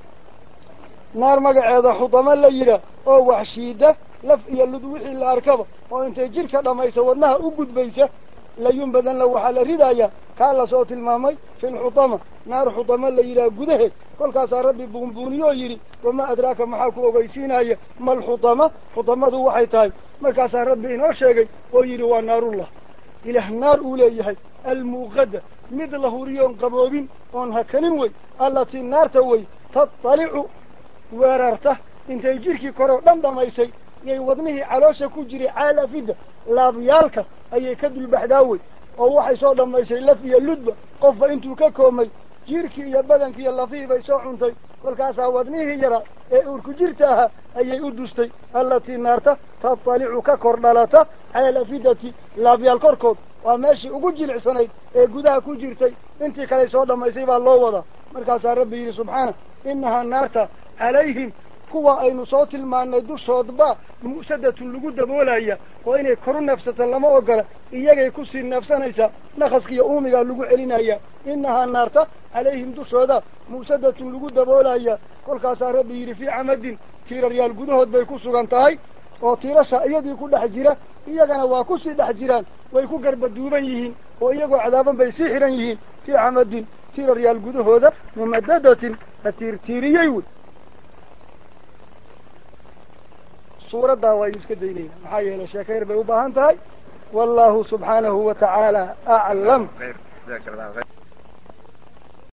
naar magaceeda xutama la yidhaah oo wax shiida laf iyo lud wixii la arkaba oo intay jidhka dhammaysa wadnaha u gudbaysa layunbadanna waxaa la ridayaa kaa lasoo tilmaamay fi lxutama naar xutama la yidhaah gudaheed kolkaasaa rabbi buunbuuniyoo yidhi wamaa adraaka maxaa ku ogeysiinaya malxutama xutamadu waxay tahay markaasaa rabbi inoo sheegay oo yidhi waa naarullah ilaah naar uu leeyahay almuuqada mid la huriyoon qaboobin oon hakanin wey allatii naarta wey tattalicu weerarta intay jidhkii koroo dhan dhamaysay yay wadnihii caloosha ku jiray caalafidda laabyaalka ayay ka dulbaxdaa wey oo waxay soo dhammaysay laf iyo ludba qofba intuu ka koomay jiirkii iyo badankii iyo lafihii bay soo cuntay kolkaasaa wadnihii yaraa ee uurku jirta ahaa ayay u dustay allatii naarta tattalicu ka kor dhalata cala alafidati laabyaal korkood waa meeshii ugu jilicsanayd ee gudaha ku jirtay intii kale soo dhammaysay baa loo wadaa markaasaa rabbi yidhi subxaana innahaa naarta calayhim kuwa aynu soo tilmaanay dushoodba mu'sadatun lagu daboolaya oo inay koru neefsato lama ogola iyagay kusii neefsanaysaa nakaskiiyo uumigaa lagu celinaya innahaa naarta calayhim dushooda mu'sadatun lagu daboolaya kolkaasaa rabbi yidhi fii camadin tiiraryaal gudahood bay ku sugan tahay oo tiirasha iyadii ku dhex jira iyagana waa kusii dhex jiraan way ku garbaduuban yihiin oo iyagoo cadaaban bay sii xihan yihiin fii camadin tiiraryaal gudahooda mumadadatin la tiirtiiriyey wey suuraddaa waynu iska daynayna maxaa yeelay sheekayr bay u baahan tahay wallahu subxaanahu wa tacaala aclam